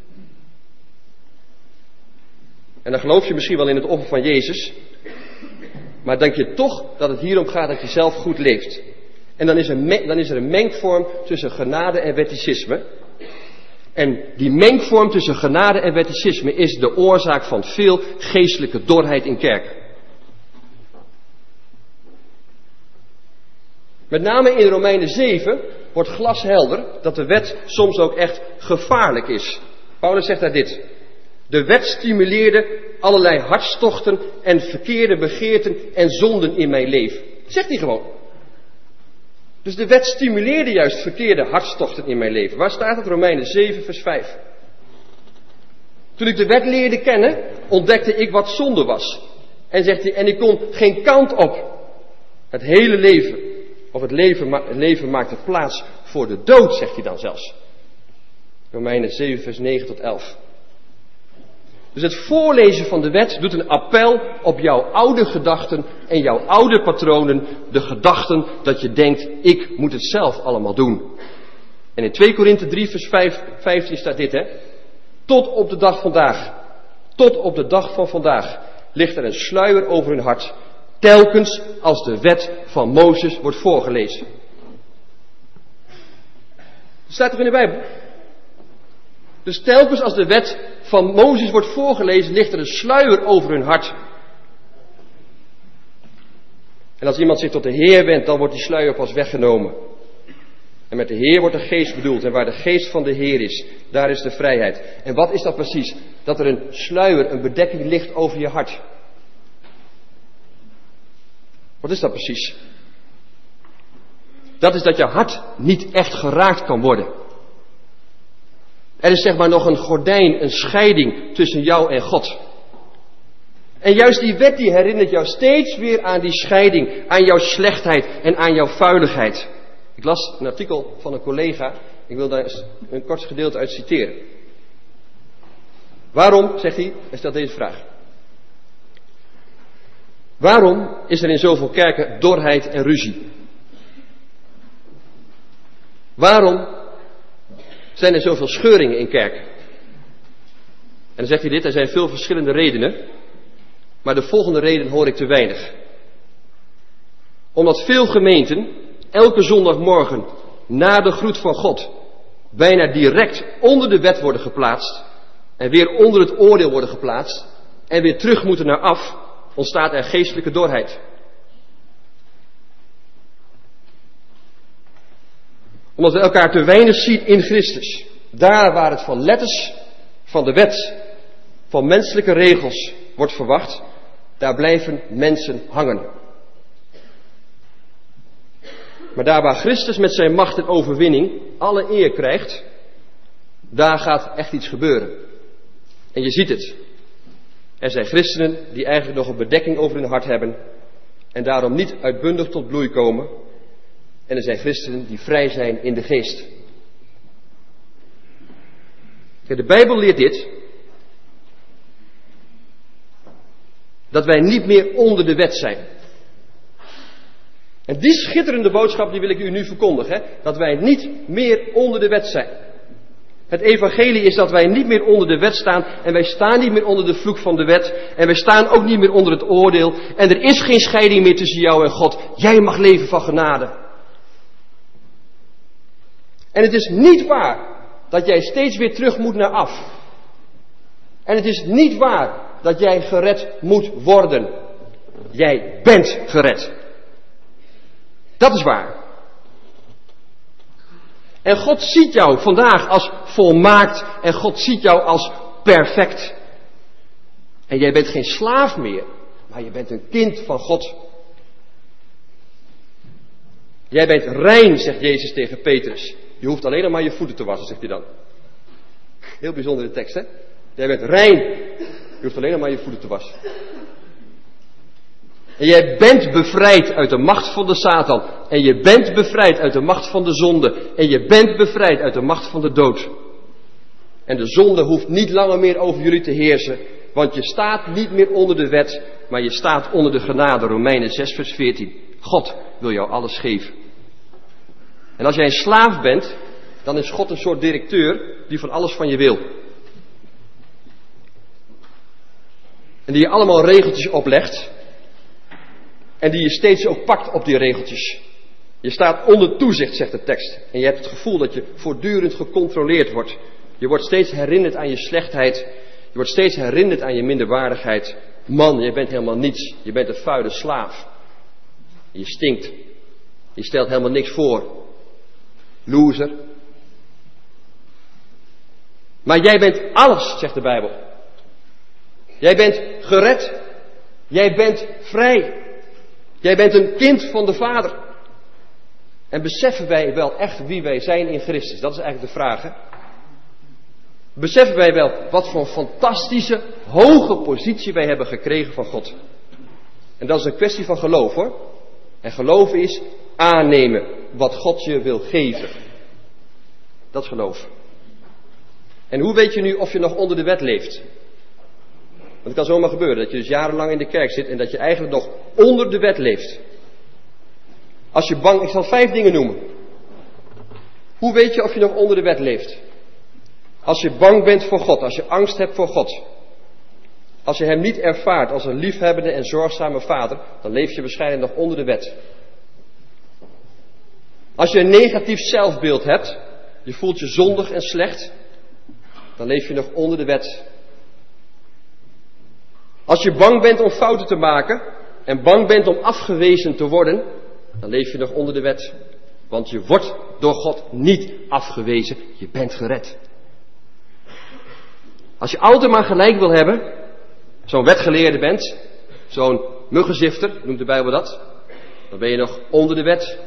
En dan geloof je misschien wel in het offer van Jezus, maar denk je toch dat het hierom gaat dat je zelf goed leeft. En dan is er, me- dan is er een mengvorm tussen genade en wetticisme. En die mengvorm tussen genade en wetticisme is de oorzaak van veel geestelijke dorheid in kerk. Met name in Romeinen zeven wordt glashelder dat de wet soms ook echt gevaarlijk is. Paulus zegt daar dit. De wet stimuleerde allerlei hartstochten en verkeerde begeerten en zonden in mijn leven. Zegt hij gewoon. Dus de wet stimuleerde juist verkeerde hartstochten in mijn leven. Waar staat het? Romeinen zeven vers vijf. Toen ik de wet leerde kennen, ontdekte ik wat zonde was. En zegt hij, en ik kon geen kant op. Het hele leven, of het leven, ma- het leven maakte plaats voor de dood, zegt hij dan zelfs. Romeinen zeven vers negen tot elf. Dus het voorlezen van de wet doet een appel op jouw oude gedachten en jouw oude patronen. De gedachten dat je denkt, ik moet het zelf allemaal doen. En in twee Korinthe drie vers vijftien staat dit, hè. Tot op de dag vandaag, tot op de dag van vandaag, ligt er een sluier over hun hart. Telkens als de wet van Mozes wordt voorgelezen. Dat staat toch in de Bijbel? Dus telkens als de wet van Mozes wordt voorgelezen, ligt er een sluier over hun hart. En als iemand zich tot de Heer wendt, dan wordt die sluier pas weggenomen. En met de Heer wordt de geest bedoeld. En waar de geest van de Heer is, daar is de vrijheid. En wat is dat precies? Dat er een sluier, een bedekking ligt over je hart. Wat is dat precies? Dat is dat je hart niet echt geraakt kan worden. Er is zeg maar nog een gordijn, een scheiding tussen jou en God. En juist die wet die herinnert jou steeds weer aan die scheiding, aan jouw slechtheid en aan jouw vuiligheid. Ik las een artikel van een collega, ik wil daar een kort gedeelte uit citeren. Waarom, zegt hij, hij stelt deze vraag. Waarom is er in zoveel kerken dorheid en ruzie? Waarom zijn er zoveel scheuringen in kerk? En dan zegt hij dit, er zijn veel verschillende redenen. Maar de volgende reden hoor ik te weinig. Omdat veel gemeenten elke zondagmorgen na de groet van God bijna direct onder de wet worden geplaatst. En weer onder het oordeel worden geplaatst. En weer terug moeten naar af, ontstaat er geestelijke dorheid. Omdat we elkaar te weinig zien in Christus. Daar waar het van letters, van de wet, van menselijke regels wordt verwacht, daar blijven mensen hangen. Maar daar waar Christus met zijn macht en overwinning alle eer krijgt, daar gaat echt iets gebeuren. En je ziet het. Er zijn christenen die eigenlijk nog een bedekking over hun hart hebben en daarom niet uitbundig tot bloei komen. En er zijn christenen die vrij zijn in de geest. Kijk, de Bijbel leert dit. Dat wij niet meer onder de wet zijn. En die schitterende boodschap die wil ik u nu verkondigen. Hè? Dat wij niet meer onder de wet zijn. Het evangelie is dat wij niet meer onder de wet staan. En wij staan niet meer onder de vloek van de wet. En wij staan ook niet meer onder het oordeel. En er is geen scheiding meer tussen jou en God. Jij mag leven van genade. En het is niet waar dat jij steeds weer terug moet naar af. En het is niet waar dat jij gered moet worden. Jij bent gered. Dat is waar. En God ziet jou vandaag als volmaakt en God ziet jou als perfect. En jij bent geen slaaf meer, maar je bent een kind van God. Jij bent rein, zegt Jezus tegen Petrus. Je hoeft alleen nog maar je voeten te wassen, zegt hij dan. Heel bijzondere tekst, hè? Jij bent rein. Je hoeft alleen nog maar je voeten te wassen. En jij bent bevrijd uit de macht van de Satan. En je bent bevrijd uit de macht van de zonde. En je bent bevrijd uit de macht van de dood. En de zonde hoeft niet langer meer over jullie te heersen. Want je staat niet meer onder de wet, maar je staat onder de genade. Romeinen zes vers veertien. God wil jou alles geven. En als jij een slaaf bent, dan is God een soort directeur die van alles van je wil. En die je allemaal regeltjes oplegt. En die je steeds ook pakt op die regeltjes. Je staat onder toezicht, zegt de tekst. En je hebt het gevoel dat je voortdurend gecontroleerd wordt. Je wordt steeds herinnerd aan je slechtheid. Je wordt steeds herinnerd aan je minderwaardigheid. Man, je bent helemaal niets. Je bent een vuile slaaf. Je stinkt. Je stelt helemaal niks voor. Loser. Maar jij bent alles, zegt de Bijbel. Jij bent gered. Jij bent vrij. Jij bent een kind van de Vader. En beseffen wij wel echt wie wij zijn in Christus? Dat is eigenlijk de vraag, hè? Beseffen wij wel wat voor een fantastische, hoge positie wij hebben gekregen van God? En dat is een kwestie van geloof, hoor. En geloven is aannemen wat God je wil geven. Dat is geloof. En hoe weet je nu of je nog onder de wet leeft? Want het kan zomaar gebeuren dat je dus jarenlang in de kerk zit en dat je eigenlijk nog onder de wet leeft. Als je bang, ik zal vijf dingen noemen. Hoe weet je of je nog onder de wet leeft? Als je bang bent voor God, als je angst hebt voor God. Als je hem niet ervaart als een liefhebbende en zorgzame vader, dan leef je waarschijnlijk nog onder de wet. Als je een negatief zelfbeeld hebt, je voelt je zondig en slecht, dan leef je nog onder de wet. Als je bang bent om fouten te maken en bang bent om afgewezen te worden, dan leef je nog onder de wet. Want je wordt door God niet afgewezen, je bent gered. Als je altijd maar gelijk wil hebben, zo'n wetgeleerde bent, zo'n muggenzifter, noemt de Bijbel dat, dan ben je nog onder de wet.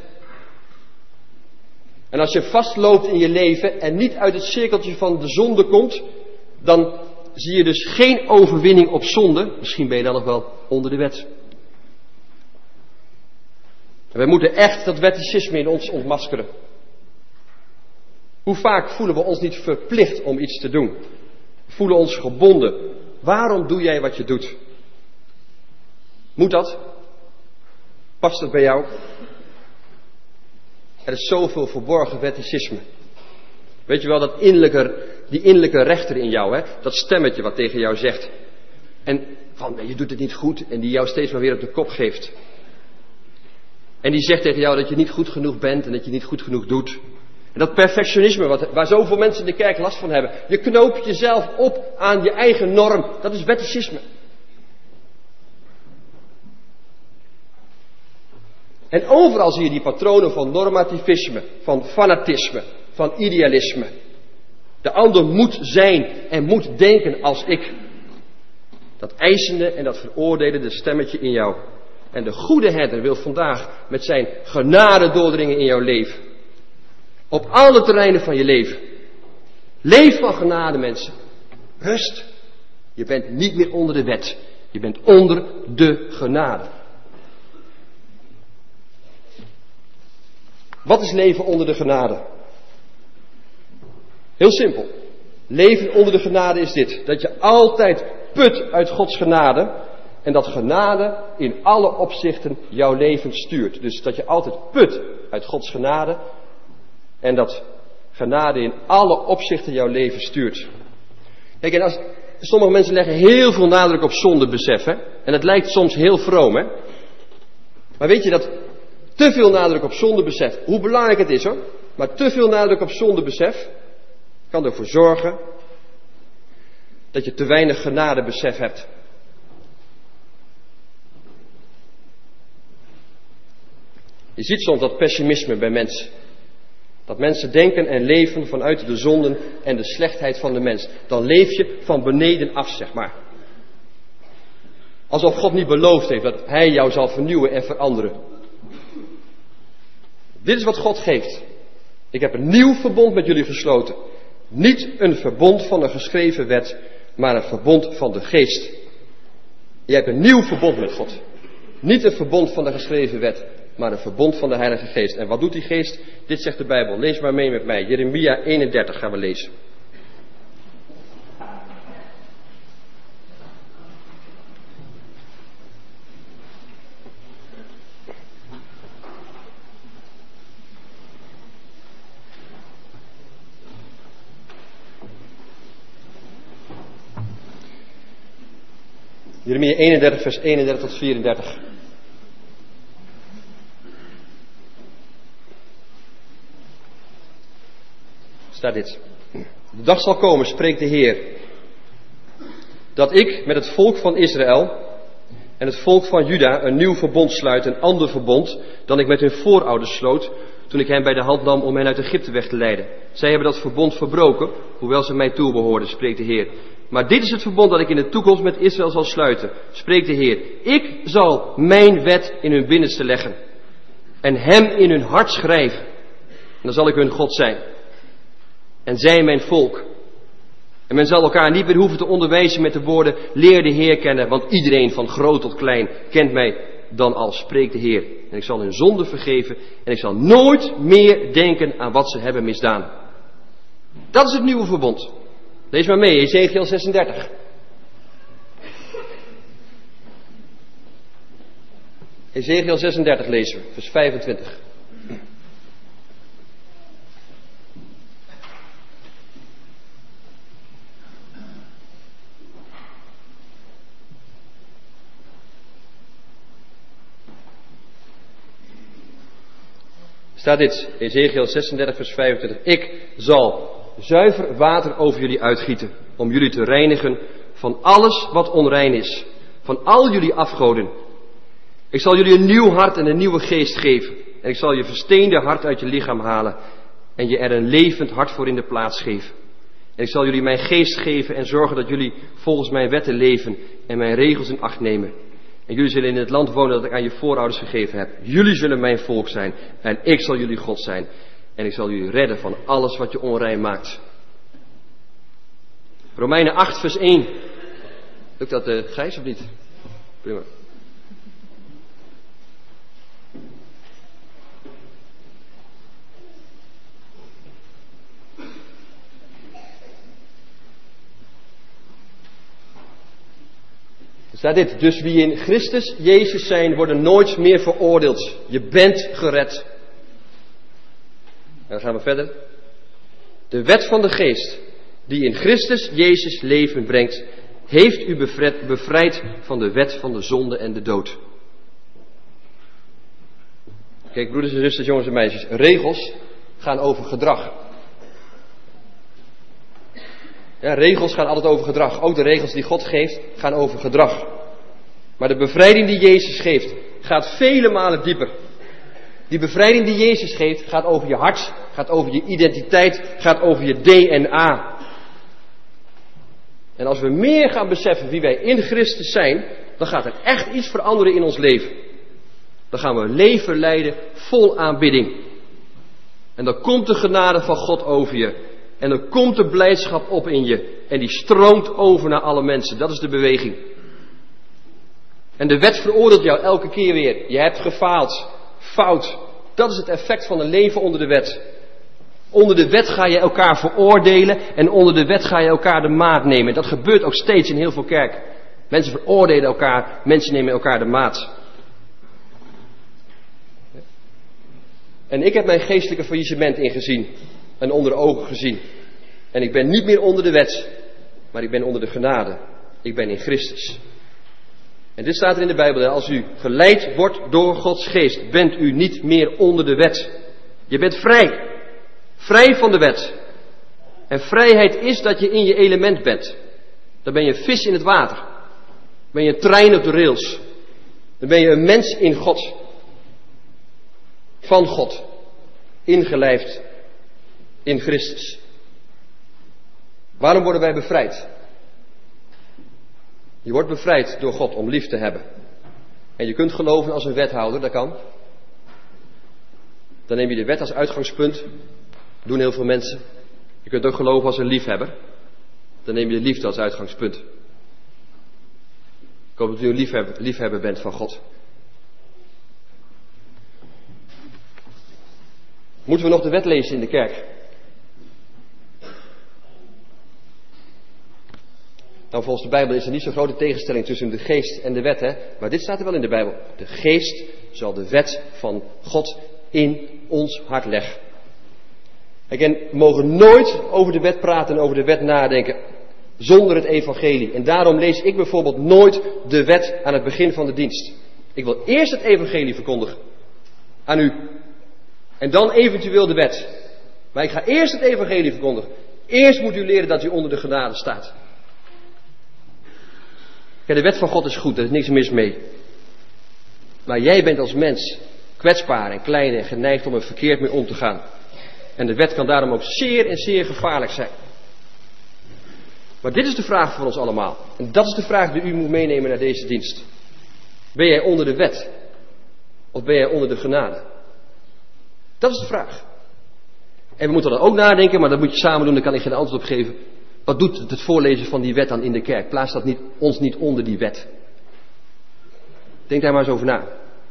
En als je vastloopt in je leven en niet uit het cirkeltje van de zonde komt, dan zie je dus geen overwinning op zonde. Misschien ben je dan nog wel onder de wet. En wij moeten echt dat wetticisme in ons ontmaskeren. Hoe vaak voelen we ons niet verplicht om iets te doen? We voelen ons gebonden. Waarom doe jij wat je doet? Moet dat? Past het bij jou? Er is zoveel verborgen wetticisme. Weet je wel, dat innerlijke, die innerlijke rechter in jou, hè? Dat stemmetje wat tegen jou zegt. En van, je doet het niet goed. En die jou steeds maar weer op de kop geeft. En die zegt tegen jou dat je niet goed genoeg bent en dat je niet goed genoeg doet. En dat perfectionisme, wat, waar zoveel mensen in de kerk last van hebben. Je knoopt jezelf op aan je eigen norm. Dat is wetticisme. En overal zie je die patronen van normativisme, van fanatisme, van idealisme. De ander moet zijn en moet denken als ik. Dat eisende en dat veroordelende stemmetje in jou. En de goede herder wil vandaag met zijn genade doordringen in jouw leven. Op alle terreinen van je leven. Leef van genade, mensen. Rust. Je bent niet meer onder de wet. Je bent onder de genade. Wat is leven onder de genade? Heel simpel. Leven onder de genade is dit. Dat je altijd put uit Gods genade. En dat genade in alle opzichten jouw leven stuurt. Dus dat je altijd put uit Gods genade. En dat genade in alle opzichten jouw leven stuurt. Kijk, en als, sommige mensen leggen heel veel nadruk op zondebesef. Hè? En het lijkt soms heel vroom. Hè? Maar weet je dat te veel nadruk op zondebesef, hoe belangrijk het is hoor. Maar te veel nadruk op zondebesef kan ervoor zorgen dat je te weinig genadebesef hebt. Je ziet soms dat pessimisme bij mensen. Dat mensen denken en leven vanuit de zonden en de slechtheid van de mens. Dan leef je van beneden af, zeg maar. Alsof God niet beloofd heeft dat hij jou zal vernieuwen en veranderen. Dit is wat God geeft. Ik heb een nieuw verbond met jullie gesloten. Niet een verbond van een geschreven wet, maar een verbond van de geest. Je hebt een nieuw verbond met God. Niet een verbond van de geschreven wet, maar een verbond van de Heilige Geest. En wat doet die geest? Dit zegt de Bijbel. Lees maar mee met mij. Jeremia eenendertig gaan we lezen. Jeremia eenendertig, vers eenendertig tot vierendertig. Staat dit. De dag zal komen, spreekt de Heer, dat ik met het volk van Israël en het volk van Juda een nieuw verbond sluit, een ander verbond dan ik met hun voorouders sloot, toen ik hen bij de hand nam om hen uit Egypte weg te leiden. Zij hebben dat verbond verbroken, hoewel ze mij toebehoorden, spreekt de Heer. Maar dit is het verbond dat ik in de toekomst met Israël zal sluiten, spreekt de Heer. Ik zal mijn wet in hun binnenste leggen en hem in hun hart schrijven. En dan zal ik hun God zijn. En zij mijn volk. En men zal elkaar niet meer hoeven te onderwijzen met de woorden, leer de Heer kennen, want iedereen van groot tot klein kent mij dan al, spreekt de Heer. En ik zal hun zonde vergeven en ik zal nooit meer denken aan wat ze hebben misdaan. Dat is het nieuwe verbond. Lees maar mee, Ezechiel zesendertig. Ezechiel zesendertig lezen we, vers vijfentwintig. Staat dit, Ezechiel zesendertig, vers vijfentwintig. Ik zal zuiver water over jullie uitgieten, om jullie te reinigen van alles wat onrein is, van al jullie afgoden. Ik zal jullie een nieuw hart en een nieuwe geest geven, en ik zal je versteende hart uit je lichaam halen, en je er een levend hart voor in de plaats geven. En ik zal jullie mijn geest geven en zorgen dat jullie volgens mijn wetten leven en mijn regels in acht nemen. En jullie zullen in het land wonen dat ik aan je voorouders gegeven heb. Jullie zullen mijn volk zijn en ik zal jullie God zijn. En ik zal jullie redden van alles wat je onrein maakt. Romeinen acht vers één. Lukt dat uh, Gijs of niet? Prima. Staat dit, dus wie in Christus Jezus zijn, worden nooit meer veroordeeld. Je bent gered. En dan gaan we verder. De wet van de geest, die in Christus Jezus leven brengt, heeft u bevrijd, bevrijd van de wet van de zonde en de dood. Kijk, broeders en zusters, jongens en meisjes, regels gaan over gedrag. Ja, regels gaan altijd over gedrag. Ook de regels die God geeft gaan over gedrag. Maar de bevrijding die Jezus geeft gaat vele malen dieper. Die bevrijding die Jezus geeft gaat over je hart, gaat over je identiteit, gaat over je D N A. En als we meer gaan beseffen wie wij in Christus zijn, dan gaat er echt iets veranderen in ons leven. Dan gaan we een leven leiden vol aanbidding. En dan komt de genade van God over je. En dan komt de blijdschap op in je. En die stroomt over naar alle mensen. Dat is de beweging. En de wet veroordeelt jou elke keer weer. Je hebt gefaald. Fout. Dat is het effect van een leven onder de wet. Onder de wet ga je elkaar veroordelen. En onder de wet ga je elkaar de maat nemen. Dat gebeurt ook steeds in heel veel kerk. Mensen veroordelen elkaar. Mensen nemen elkaar de maat. En ik heb mijn geestelijke faillissement ingezien. En onder de ogen gezien. En ik ben niet meer onder de wet. Maar ik ben onder de genade. Ik ben in Christus. En dit staat er in de Bijbel. Als u geleid wordt door Gods geest, bent u niet meer onder de wet. Je bent vrij. Vrij van de wet. En vrijheid is dat je in je element bent. Dan ben je een vis in het water. Dan ben je een trein op de rails. Dan ben je een mens in God. Van God. Ingelijfd in Christus. Waarom worden wij bevrijd? Je wordt bevrijd door God om lief te hebben. En je kunt geloven als een wethouder, dat kan. Dan neem je de wet als uitgangspunt. Doen heel veel mensen. Je kunt ook geloven als een liefhebber. Dan neem je de liefde als uitgangspunt. Ik hoop dat u een liefhebber, liefhebber bent van God. Moeten we nog de wet lezen in de kerk? Nou, volgens de Bijbel is er niet zo'n grote tegenstelling tussen de geest en de wet, hè? Maar dit staat er wel in de Bijbel. De geest zal de wet van God in ons hart leggen. Kijk, en we mogen nooit over de wet praten en over de wet nadenken zonder het evangelie. En daarom lees ik bijvoorbeeld nooit de wet aan het begin van de dienst. Ik wil eerst het evangelie verkondigen aan u. En dan eventueel de wet. Maar ik ga eerst het evangelie verkondigen. Eerst moet u leren dat u onder de genade staat. Ja, de wet van God is goed, er is niks mis mee. Maar jij bent als mens kwetsbaar en klein en geneigd om er verkeerd mee om te gaan. En de wet kan daarom ook zeer en zeer gevaarlijk zijn. Maar dit is de vraag voor ons allemaal. En dat is de vraag die u moet meenemen naar deze dienst. Ben jij onder de wet? Of ben jij onder de genade? Dat is de vraag. En we moeten dan ook nadenken, maar dat moet je samen doen, daar kan ik geen antwoord op geven. Wat doet het voorlezen van die wet dan in de kerk? Plaatst dat niet, ons niet onder die wet? Denk daar maar eens over na.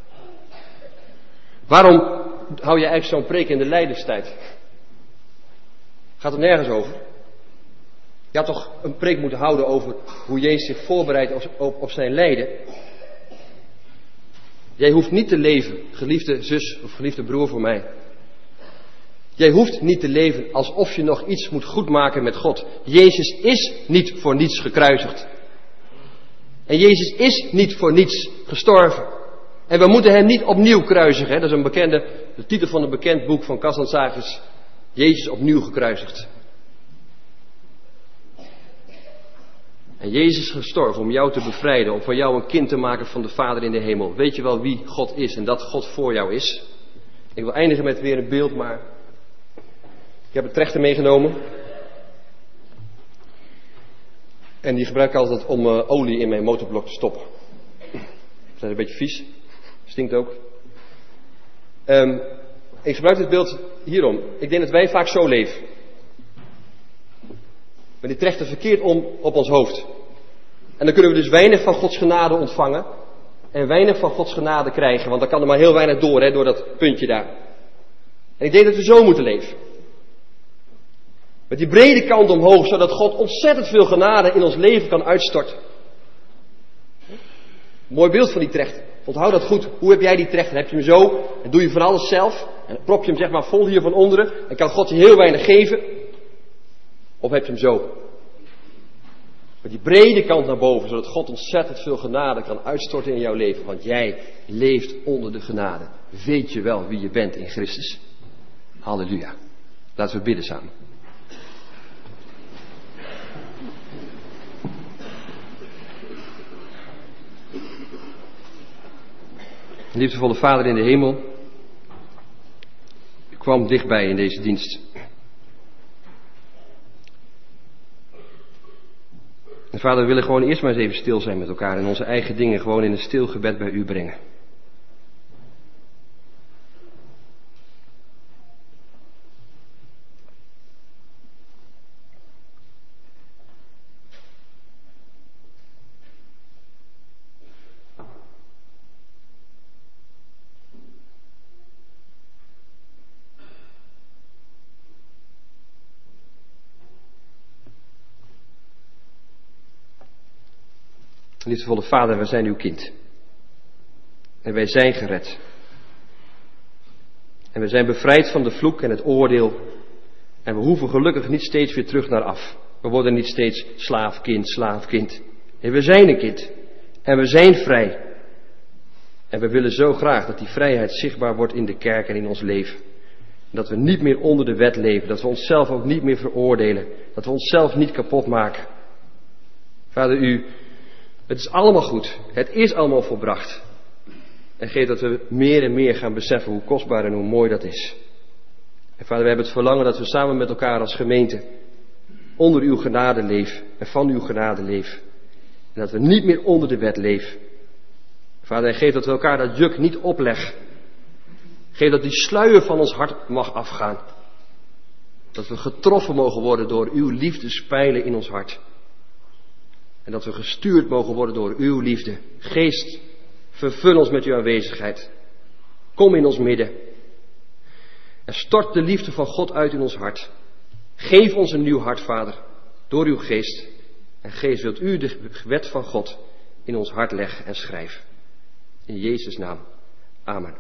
Waarom hou je eigenlijk zo'n preek in de lijdenstijd? Gaat er nergens over? Je had toch een preek moeten houden over hoe Jezus zich voorbereidt op, op, op zijn lijden. Jij hoeft niet te leven, geliefde zus of geliefde broer voor mij. Jij hoeft niet te leven alsof je nog iets moet goedmaken met God. Jezus is niet voor niets gekruisigd. En Jezus is niet voor niets gestorven. En we moeten hem niet opnieuw kruisigen. Hè? Dat is een bekende, de titel van een bekend boek van Kazantzakis. Jezus opnieuw gekruisigd. En Jezus is gestorven om jou te bevrijden, om van jou een kind te maken van de Vader in de hemel. Weet je wel wie God is en dat God voor jou is? Ik wil eindigen met weer een beeld, maar ik heb een trechter meegenomen. En die gebruik ik altijd om uh, olie in mijn motorblok te stoppen. Dat is een beetje vies. Stinkt ook. Um, ik gebruik dit beeld hierom. Ik denk dat wij vaak zo leven. Met die trechter verkeerd om op ons hoofd. En dan kunnen we dus weinig van Gods genade ontvangen. En weinig van Gods genade krijgen. Want dan kan er maar heel weinig door, hè, door dat puntje daar. En ik denk dat we zo moeten leven. Met die brede kant omhoog, zodat God ontzettend veel genade in ons leven kan uitstorten. Mooi beeld van die trechter. Onthoud dat goed. Hoe heb jij die trechter? Heb je hem zo en doe je van alles zelf? En dan prop je hem zeg maar vol hier van onderen. En kan God je heel weinig geven. Of heb je hem zo? Met die brede kant naar boven, zodat God ontzettend veel genade kan uitstorten in jouw leven. Want jij leeft onder de genade. Weet je wel wie je bent in Christus? Halleluja. Laten we bidden samen. Liefdevolle Vader in de hemel, u kwam dichtbij in deze dienst. En Vader, we willen gewoon eerst maar eens even stil zijn met elkaar en onze eigen dingen gewoon in een stil gebed bij u brengen. Liefdevolle Vader, wij zijn uw kind. En wij zijn gered. En we zijn bevrijd van de vloek en het oordeel. En we hoeven gelukkig niet steeds weer terug naar af. We worden niet steeds slaafkind, slaafkind. En we zijn een kind. En we zijn vrij. En we willen zo graag dat die vrijheid zichtbaar wordt in de kerk en in ons leven. Dat we niet meer onder de wet leven. Dat we onszelf ook niet meer veroordelen. Dat we onszelf niet kapot maken. Vader, u... Het is allemaal goed. Het is allemaal volbracht. En geef dat we meer en meer gaan beseffen hoe kostbaar en hoe mooi dat is. En vader, we hebben het verlangen dat we samen met elkaar als gemeente onder uw genade leven en van uw genade leven. En dat we niet meer onder de wet leven. Vader, en geef dat we elkaar dat juk niet opleggen. Geef dat die sluier van ons hart mag afgaan. Dat we getroffen mogen worden door uw liefdespijlen in ons hart. En dat we gestuurd mogen worden door uw liefde. Geest, vervul ons met uw aanwezigheid. Kom in ons midden. En stort de liefde van God uit in ons hart. Geef ons een nieuw hart, Vader, door uw geest. En geest, wilt u de wet van God in ons hart leggen en schrijven. In Jezus' naam. Amen.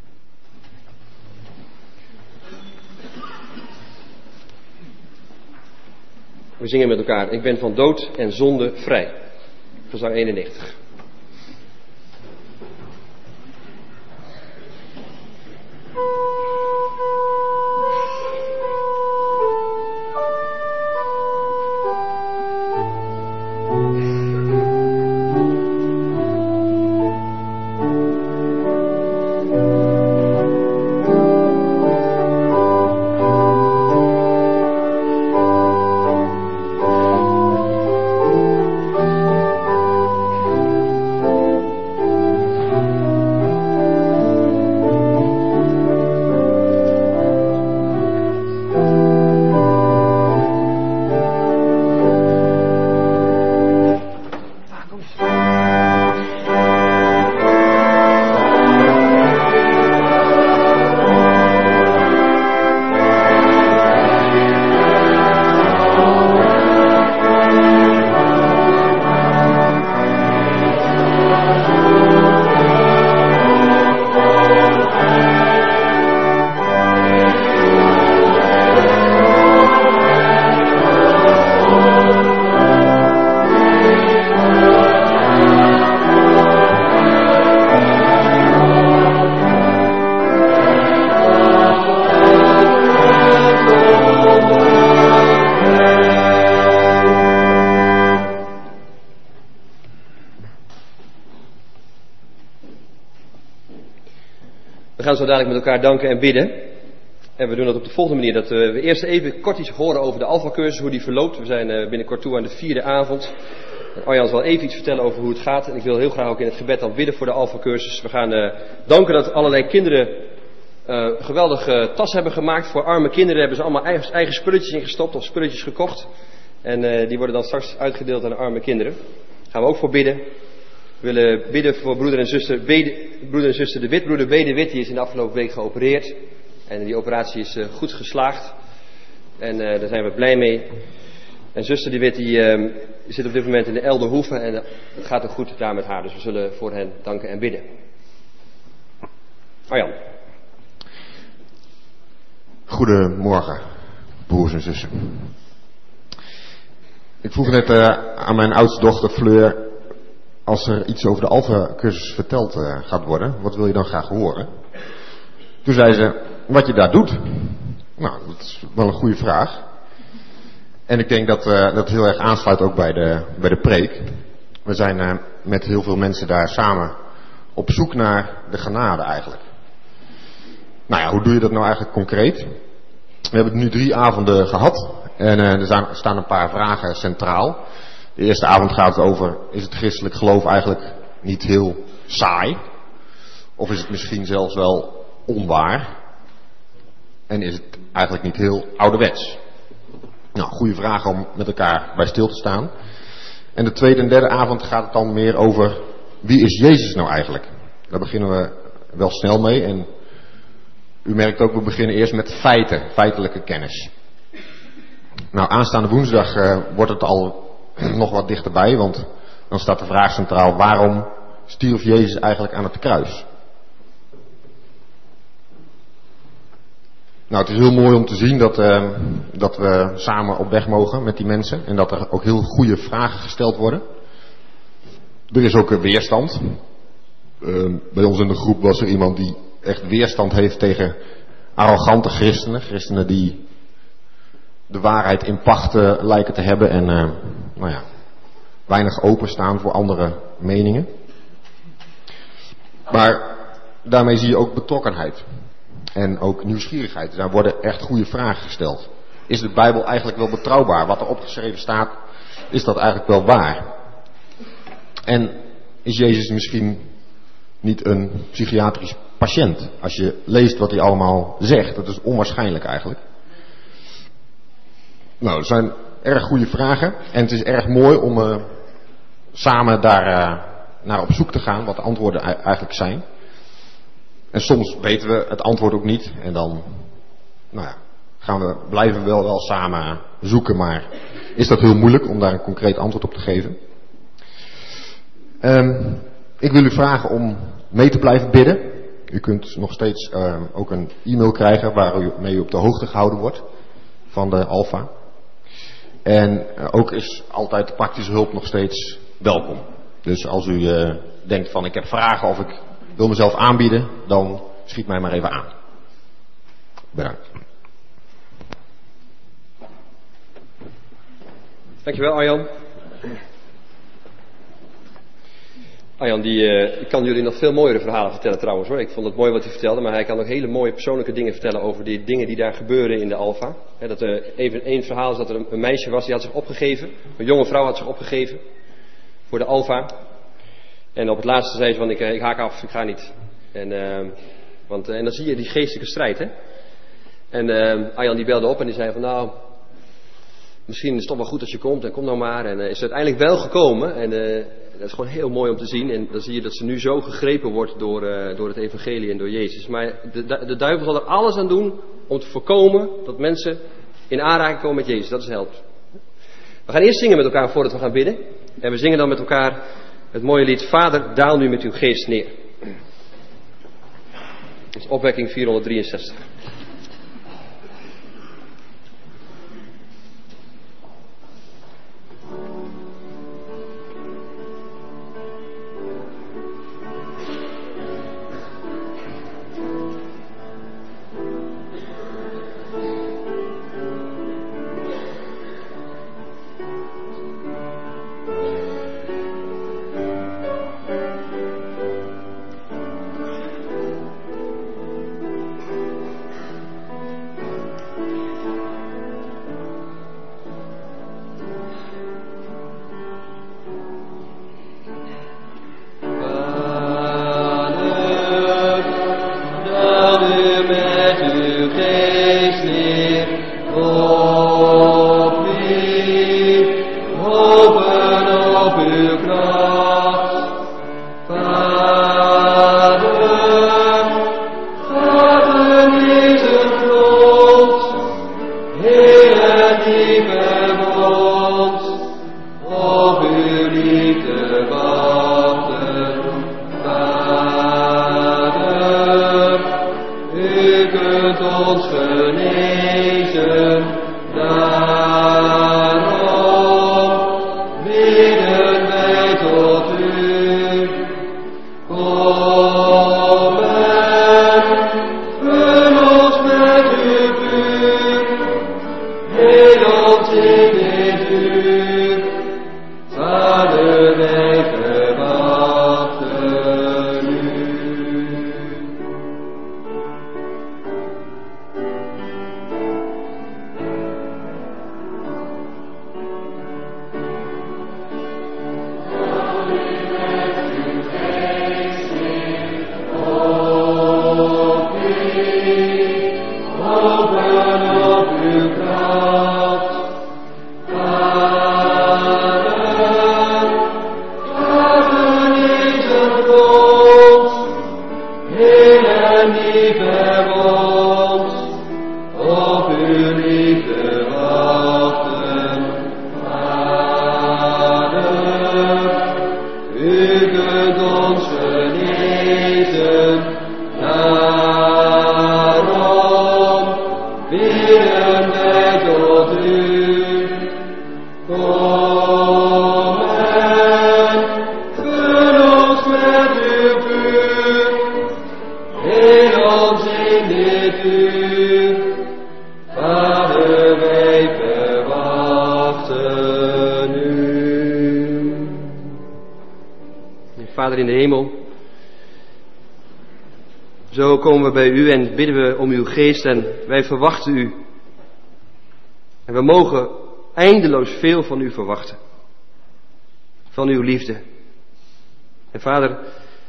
We zingen met elkaar. Ik ben van dood en zonde vrij. Gezang eenennegentig. We gaan zo dadelijk met elkaar danken en bidden. En we doen dat op de volgende manier. Dat we eerst even kort iets horen over de Alpha-cursus, hoe die verloopt. We zijn binnenkort toe aan de vierde avond. En Arjan zal even iets vertellen over hoe het gaat. En ik wil heel graag ook in het gebed dan bidden voor de Alpha-cursus. We gaan uh, danken dat allerlei kinderen uh, geweldige tas hebben gemaakt. Voor arme kinderen hebben ze allemaal eigen, eigen spulletjes ingestopt of spulletjes gekocht. En uh, die worden dan straks uitgedeeld aan de arme kinderen. Daar gaan we ook voor bidden. We willen bidden voor broeder en zuster, Bede, broeder en zuster de Wit. Broeder B. de Wit die is in de afgelopen week geopereerd. En die operatie is uh, goed geslaagd. En uh, daar zijn we blij mee. En zuster de Wit die uh, zit op dit moment in de Elderhoeve. En uh, het gaat ook goed daar met haar. Dus we zullen voor hen danken en bidden. Arjan.
Goedemorgen, broers en zussen. Ik vroeg net uh, aan mijn oudste dochter Fleur, als er iets over de Alpha-cursus verteld uh, gaat worden, wat wil je dan graag horen? Toen zei ze, wat je daar doet. Nou, dat is wel een goede vraag. En ik denk dat uh, dat het heel erg aansluit ook bij de, bij de preek. We zijn uh, met heel veel mensen daar samen op zoek naar de genade eigenlijk. Nou ja, hoe doe je dat nou eigenlijk concreet? We hebben nu drie avonden gehad. En uh, er staan, staan een paar vragen centraal. De eerste avond gaat het over, is het christelijk geloof eigenlijk niet heel saai? Of is het misschien zelfs wel onwaar? En is het eigenlijk niet heel ouderwets? Nou, goede vraag om met elkaar bij stil te staan. En de tweede en derde avond gaat het dan meer over, wie is Jezus nou eigenlijk? Daar beginnen we wel snel mee. En u merkt ook, we beginnen eerst met feiten, feitelijke kennis. Nou, aanstaande woensdag uh, wordt het al nog wat dichterbij, want dan staat de vraag centraal, waarom stierf Jezus eigenlijk aan het kruis? Nou, het is heel mooi om te zien dat, uh, dat we samen op weg mogen met die mensen en dat er ook heel goede vragen gesteld worden. Er is ook een weerstand. Uh, bij ons in de groep was er iemand die echt weerstand heeft tegen arrogante christenen, christenen die de waarheid in pacht uh, lijken te hebben en uh, nou ja, weinig openstaan voor andere meningen. Maar daarmee zie je ook betrokkenheid. En ook nieuwsgierigheid. Daar worden echt goede vragen gesteld. Is de Bijbel eigenlijk wel betrouwbaar? Wat er opgeschreven staat, is dat eigenlijk wel waar? En is Jezus misschien niet een psychiatrisch patiënt? Als je leest wat hij allemaal zegt, dat is onwaarschijnlijk eigenlijk. Nou, dat zijn erg goede vragen. En het is erg mooi om uh, samen daar uh, naar op zoek te gaan, wat de antwoorden eigenlijk zijn. En soms weten we het antwoord ook niet. En dan nou ja, gaan we, blijven we wel, wel samen zoeken. Maar is dat heel moeilijk om daar een concreet antwoord op te geven. Um, ik wil u vragen om mee te blijven bidden. U kunt nog steeds uh, ook een e-mail krijgen waarmee u op de hoogte gehouden wordt van de Alpha. En uh, ook is altijd praktische hulp nog steeds welkom. Dus als u uh, denkt van ik heb vragen of ik wil mezelf aanbieden, dan schiet mij maar even aan. Bedankt.
Dankjewel Arjan. Arjan die, uh, ik kan jullie nog veel mooiere verhalen vertellen trouwens hoor. Ik vond het mooi wat hij vertelde, maar hij kan ook hele mooie persoonlijke dingen vertellen over die dingen die daar gebeuren in de Alpha. He, dat er even één verhaal is dat er een, een meisje was die had zich opgegeven. Een jonge vrouw had zich opgegeven voor de Alpha. En op het laatste zei ze van ik, ik haak af, ik ga niet. En, uh, want, en dan zie je die geestelijke strijd hè. En uh, Arjan die belde op en die zei van nou, misschien is het toch wel goed als je komt en kom nou maar. En uh, is er uiteindelijk wel gekomen en uh, dat is gewoon heel mooi om te zien. En dan zie je dat ze nu zo gegrepen wordt door, uh, door het evangelie en door Jezus. Maar de, de duivel zal er alles aan doen om te voorkomen dat mensen in aanraking komen met Jezus. Dat is helpt. We gaan eerst zingen met elkaar voordat we gaan bidden. En we zingen dan met elkaar het mooie lied Vader, daal nu met uw geest neer. Dat is opwekking vierhonderddrieënzestig. Zo komen we bij u en bidden we om uw geest en wij verwachten u. En we mogen eindeloos veel van u verwachten. Van uw liefde. En Vader,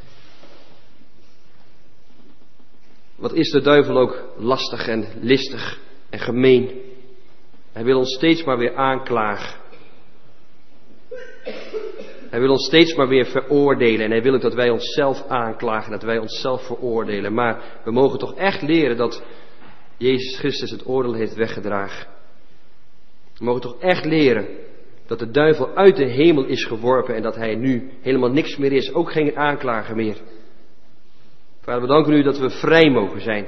wat is de duivel ook lastig en listig en gemeen. Hij wil ons steeds maar weer aanklagen. Hij wil ons steeds maar weer veroordelen. En hij wil ook dat wij onszelf aanklagen. Dat wij onszelf veroordelen. Maar we mogen toch echt leren dat Jezus Christus het oordeel heeft weggedragen. We mogen toch echt leren dat de duivel uit de hemel is geworpen. En dat hij nu helemaal niks meer is. Ook geen aanklager meer. Vader, we danken u dat we vrij mogen zijn.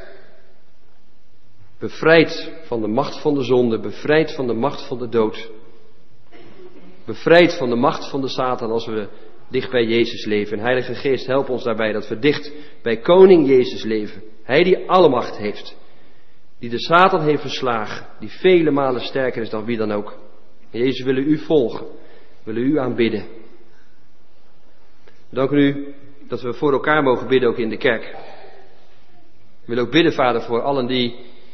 Bevrijd van de macht van de zonde. Bevrijd van de macht van de dood. Bevrijd van de macht van de Satan als we dicht bij Jezus leven. En Heilige Geest, help ons daarbij dat we dicht bij Koning Jezus leven. Hij die alle macht heeft. Die de Satan heeft verslagen. Die vele malen sterker is dan wie dan ook. En Jezus, willen u volgen. Willen u aanbidden. We danken u dat we voor elkaar mogen bidden ook in de kerk. We willen ook bidden, Vader, voor allen die,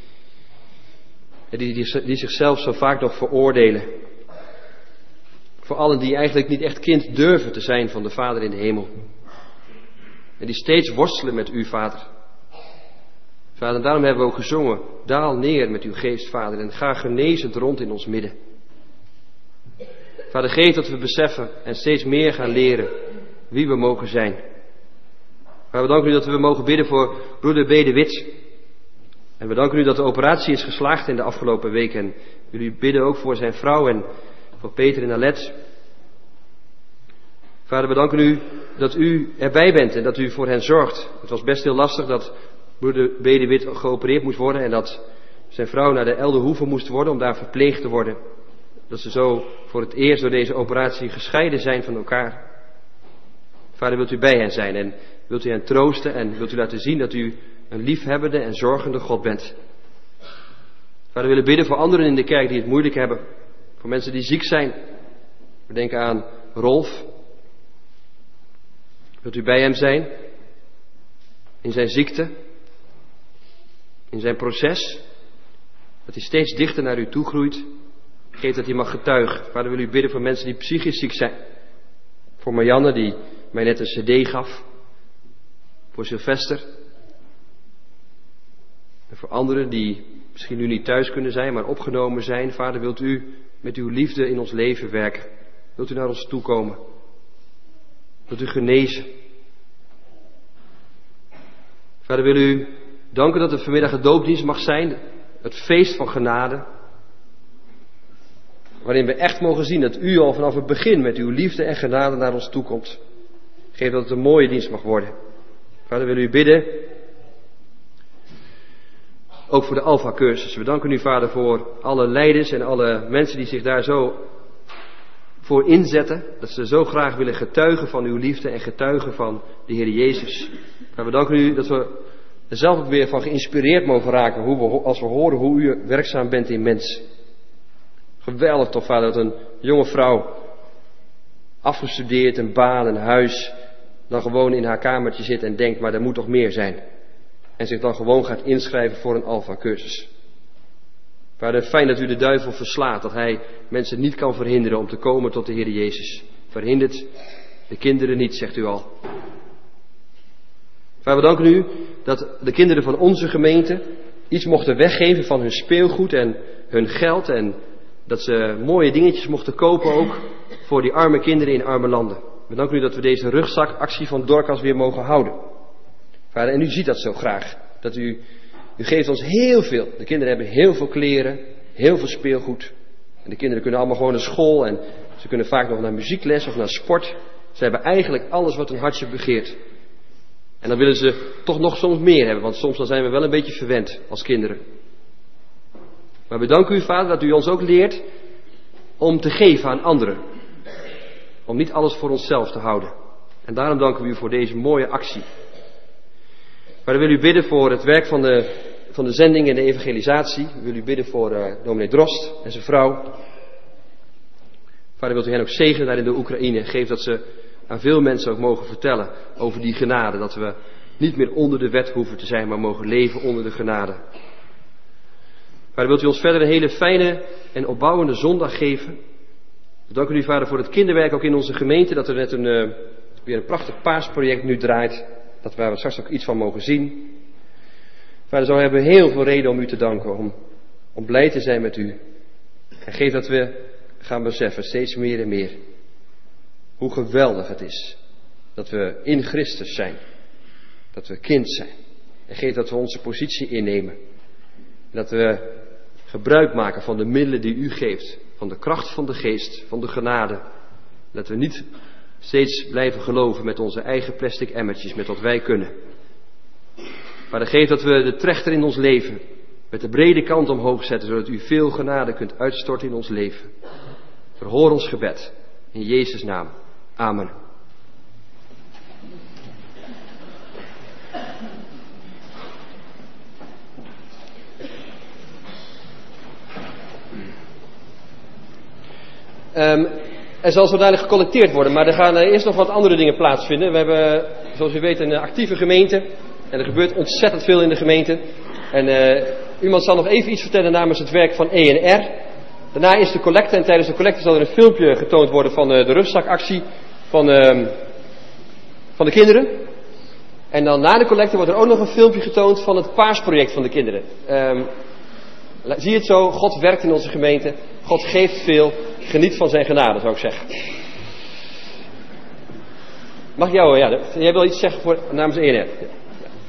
die, die, die zichzelf zo vaak nog veroordelen. Voor allen die eigenlijk niet echt kind durven te zijn van de Vader in de hemel. En die steeds worstelen met u, Vader. Vader, en daarom hebben we ook gezongen. Daal neer met uw geest, Vader. En ga genezend rond in ons midden. Vader, geef dat we beseffen en steeds meer gaan leren wie we mogen zijn. Vader, we danken u dat we mogen bidden voor broeder B. de Wit. En we danken u dat de operatie is geslaagd in de afgelopen week. En jullie bidden ook voor zijn vrouw en voor Peter en Alet. Vader, we danken u dat u erbij bent en dat u voor hen zorgt. Het was best heel lastig dat broeder B. de Wit geopereerd moest worden en dat zijn vrouw naar de Elderhoeve moest worden om daar verpleegd te worden. Dat ze zo voor het eerst door deze operatie gescheiden zijn van elkaar. Vader, wilt u bij hen zijn en wilt u hen troosten en wilt u laten zien dat u een liefhebbende en zorgende God bent. Vader, we willen bidden voor anderen in de kerk die het moeilijk hebben. Voor mensen die ziek zijn. We denken aan Rolf. Wilt u bij hem zijn? In zijn ziekte. In zijn proces. Dat hij steeds dichter naar u toe groeit. Geef dat hij mag getuigen. Vader, wil u bidden voor mensen die psychisch ziek zijn. Voor Marianne die mij net een cd gaf. Voor Sylvester. En voor anderen die misschien nu niet thuis kunnen zijn, maar opgenomen zijn. Vader, wilt u met uw liefde in ons leven werken. Wilt u naar ons toekomen. Wilt u genezen. Vader, wil u danken dat het vanmiddag een doopdienst mag zijn. Het feest van genade. Waarin we echt mogen zien dat u al vanaf het begin met uw liefde en genade naar ons toekomt. Geef dat het een mooie dienst mag worden. Vader, wil u bidden. Ook voor de Alpha-cursus. We danken u, Vader, voor alle leiders en alle mensen die zich daar zo voor inzetten. Dat ze zo graag willen getuigen van uw liefde en getuigen van de Heer Jezus. Maar we danken u dat we er zelf ook weer van geïnspireerd mogen raken. Hoe we, als we horen hoe u werkzaam bent in mens. Geweldig toch, Vader, dat een jonge vrouw, afgestudeerd, een baan, een huis, dan gewoon in haar kamertje zit en denkt, maar er moet toch meer zijn. En zich dan gewoon gaat inschrijven voor een Alpha-cursus. Vader, fijn dat u de duivel verslaat, dat hij mensen niet kan verhinderen om te komen tot de Heer Jezus. Verhindert de kinderen niet, zegt u al. Vader, we danken u dat de kinderen van onze gemeente iets mochten weggeven van hun speelgoed en hun geld. En dat ze mooie dingetjes mochten kopen ook voor die arme kinderen in arme landen. We danken u dat we deze rugzakactie van Dorcas weer mogen houden. Vader, en u ziet dat zo graag. Dat u, u geeft ons heel veel. De kinderen hebben heel veel kleren, heel veel speelgoed. En de kinderen kunnen allemaal gewoon naar school en ze kunnen vaak nog naar muziekles of naar sport. Ze hebben eigenlijk alles wat hun hartje begeert. En dan willen ze toch nog soms meer hebben, want soms dan zijn we wel een beetje verwend als kinderen. Maar we danken u, Vader, dat u ons ook leert om te geven aan anderen. Om niet alles voor onszelf te houden. En daarom danken we u voor deze mooie actie. Maar dan wil u bidden voor het werk van de, van de zending en de evangelisatie. We willen u bidden voor uh, dominee Drost en zijn vrouw. Vader, wilt u hen ook zegenen daar in de Oekraïne. Geef dat ze aan veel mensen ook mogen vertellen over die genade. Dat we niet meer onder de wet hoeven te zijn, maar mogen leven onder de genade. Vader, wilt u ons verder een hele fijne en opbouwende zondag geven. We danken u, Vader, voor het kinderwerk ook in onze gemeente, dat er net een, uh, weer een prachtig paasproject nu draait, dat waar we straks ook iets van mogen zien. Vader, zo hebben we heel veel reden om u te danken, om, om blij te zijn met u. En geef dat we gaan beseffen, steeds meer en meer, hoe geweldig het is dat we in Christus zijn. Dat we kind zijn. En geef dat we onze positie innemen. En dat we gebruik maken van de middelen die u geeft. Van de kracht van de geest, van de genade. Dat we niet steeds blijven geloven met onze eigen plastic emmertjes, met wat wij kunnen. Maar dan geeft dat we de trechter in ons leven met de brede kant omhoog zetten, zodat u veel genade kunt uitstorten in ons leven. Verhoor ons gebed. In Jezus' naam. Amen. Um, er zal zo dadelijk gecollecteerd worden, maar er gaan uh, eerst nog wat andere dingen plaatsvinden. We hebben, zoals u weet, een uh, actieve gemeente. En er gebeurt ontzettend veel in de gemeente. En uh, iemand zal nog even iets vertellen namens het werk van E N R. Daarna is de collecte en tijdens de collecte zal er een filmpje getoond worden van uh, de rugzakactie van, uh, van de kinderen. En dan na de collecte wordt er ook nog een filmpje getoond van het paasproject van de kinderen. Um, zie je het zo, God werkt in onze gemeente, God geeft veel, geniet van zijn genade, zou ik zeggen. Mag ik jou, ja, jij wil iets zeggen voor, namens E N R? Ja.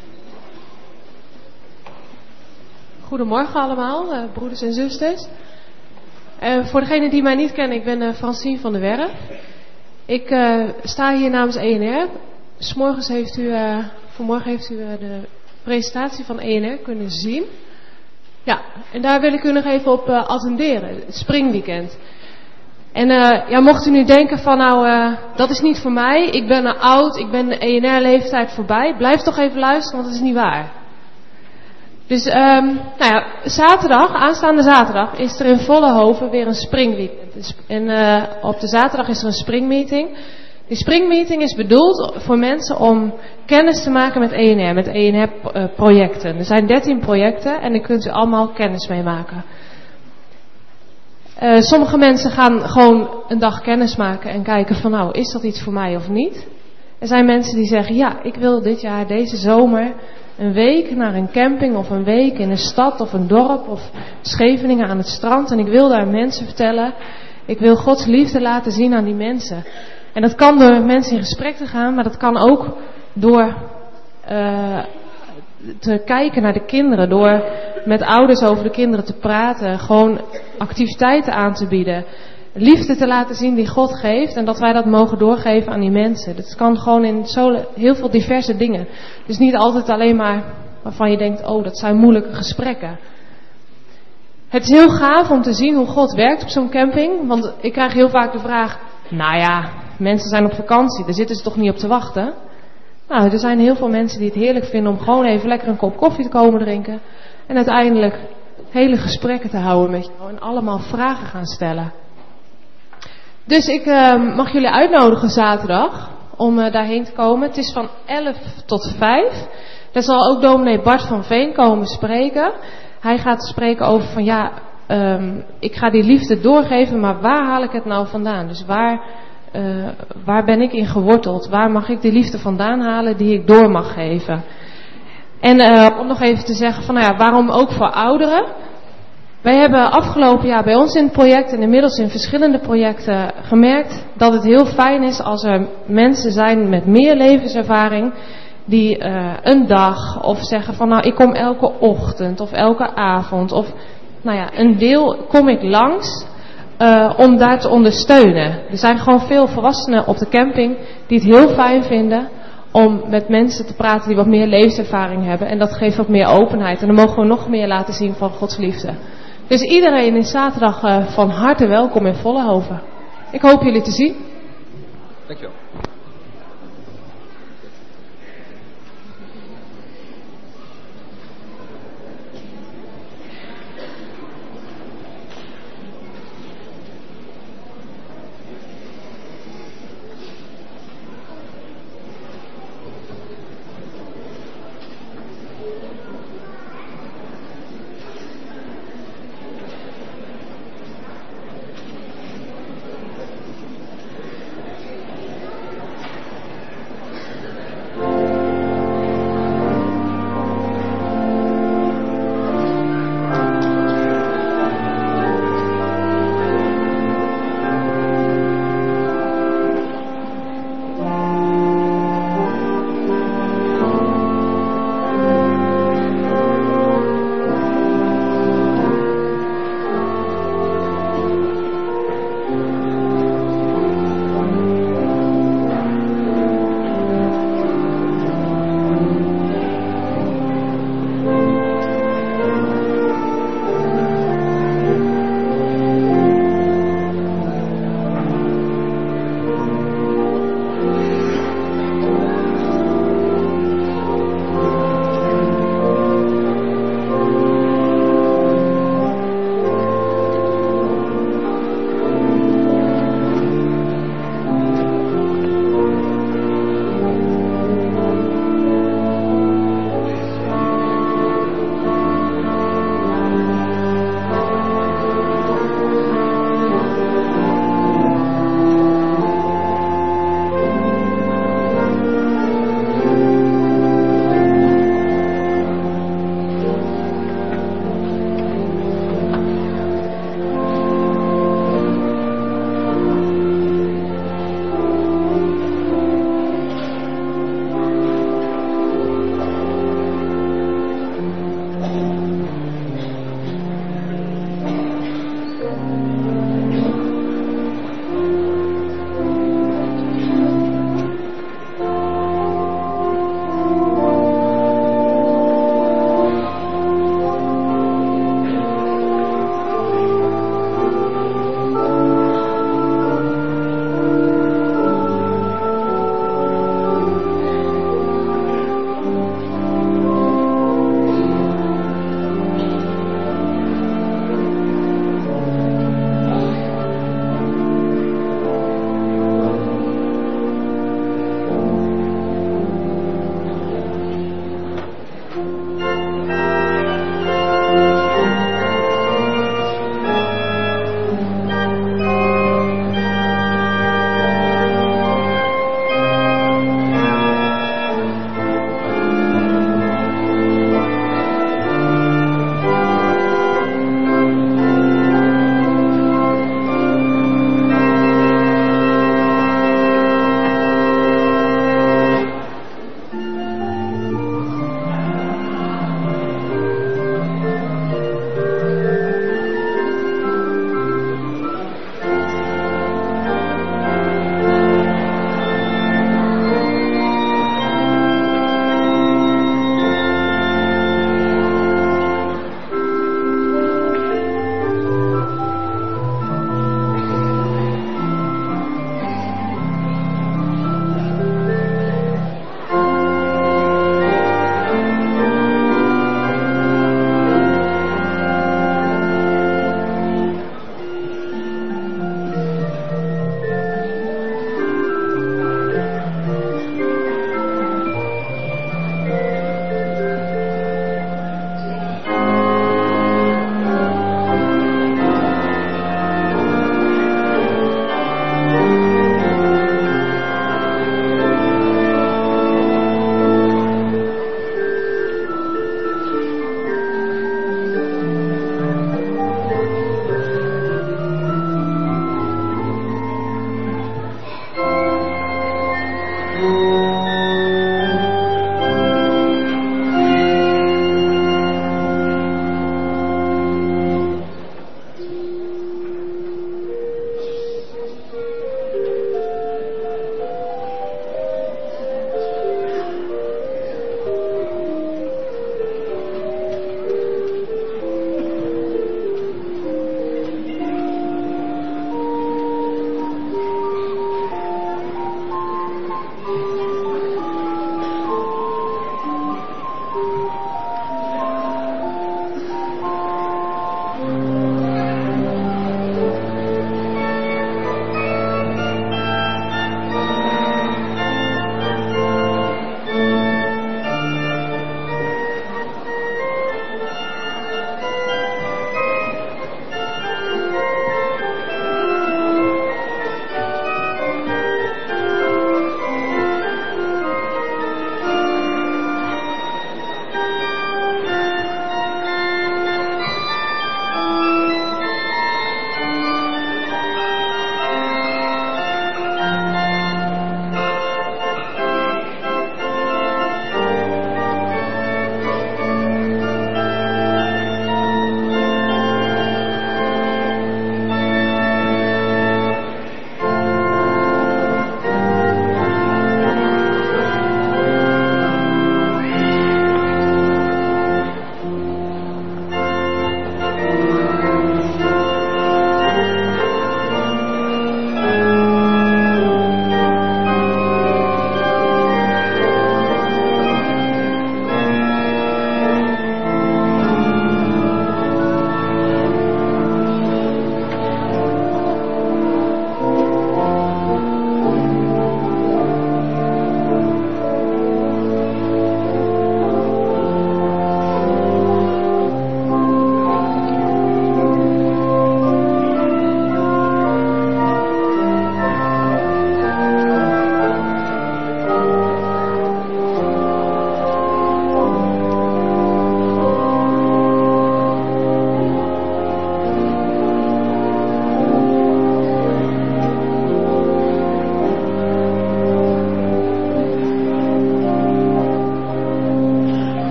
Goedemorgen allemaal, uh, broeders en zusters. Uh, voor degenen die mij niet kennen, ik ben uh, Francine van der Werf. Ik uh, sta hier namens E N R. 'S Morgens heeft u, uh, vanmorgen heeft u uh, de presentatie van E N R kunnen zien. Ja, en daar wil ik u nog even op uh, attenderen, het springweekend. En uh, ja, mocht u nu denken van nou, uh, dat is niet voor mij, ik ben uh, oud, ik ben de E N R-leeftijd voorbij. Blijf toch even luisteren, want het is niet waar. Dus um, nou ja, zaterdag, aanstaande zaterdag, is er in Vollenhoven weer een springweekend. En uh, op de zaterdag is er een springmeeting. Die springmeeting is bedoeld voor mensen om kennis te maken met E N R, met E N R-projecten. Er zijn dertien projecten en daar kunt u allemaal kennis mee maken. Uh, sommige mensen gaan gewoon een dag kennis maken en kijken van nou, is dat iets voor mij of niet? Er zijn mensen die zeggen, ja, ik wil dit jaar, deze zomer, een week naar een camping of een week in een stad of een dorp of Scheveningen aan het strand. En ik wil daar mensen vertellen. Ik wil Gods liefde laten zien aan die mensen. En dat kan door met mensen in gesprek te gaan, maar dat kan ook door uh, te kijken naar de kinderen. Door met ouders over de kinderen te praten. Gewoon activiteiten aan te bieden. Liefde te laten zien die God geeft en dat wij dat mogen doorgeven aan die mensen. Dat kan gewoon in zo heel veel diverse dingen. Dus niet altijd alleen maar waarvan je denkt, oh dat zijn moeilijke gesprekken. Het is heel gaaf om te zien hoe God werkt op zo'n camping. Want ik krijg heel vaak de vraag, nou ja, mensen zijn op vakantie, daar zitten ze toch niet op te wachten? Nou, er zijn heel veel mensen die het heerlijk vinden om gewoon even lekker een kop koffie te komen drinken. En uiteindelijk hele gesprekken te houden met jou en allemaal vragen gaan stellen. Dus ik uh, mag jullie uitnodigen zaterdag om uh, daarheen te komen. Het is van elf tot vijf. Daar zal ook dominee Bart van Veen komen spreken. Hij gaat spreken over van ja, um, ik ga die liefde doorgeven, maar waar haal ik het nou vandaan? Dus waar, uh, waar ben ik in geworteld? Waar mag ik die liefde vandaan halen die ik door mag geven? En uh, om nog even te zeggen van nou ja, waarom ook voor ouderen? Wij hebben afgelopen jaar bij ons in het project en inmiddels in verschillende projecten gemerkt dat het heel fijn is als er mensen zijn met meer levenservaring die uh, een dag of zeggen van nou ik kom elke ochtend of elke avond of nou ja een deel kom ik langs uh, om daar te ondersteunen. Er zijn gewoon veel volwassenen op de camping die het heel fijn vinden om met mensen te praten die wat meer levenservaring hebben en dat geeft wat meer openheid en dan mogen we nog meer laten zien van Gods liefde. Dus iedereen is zaterdag uh, van harte welkom in Vollenhoven. Ik hoop jullie te zien.
Dankjewel.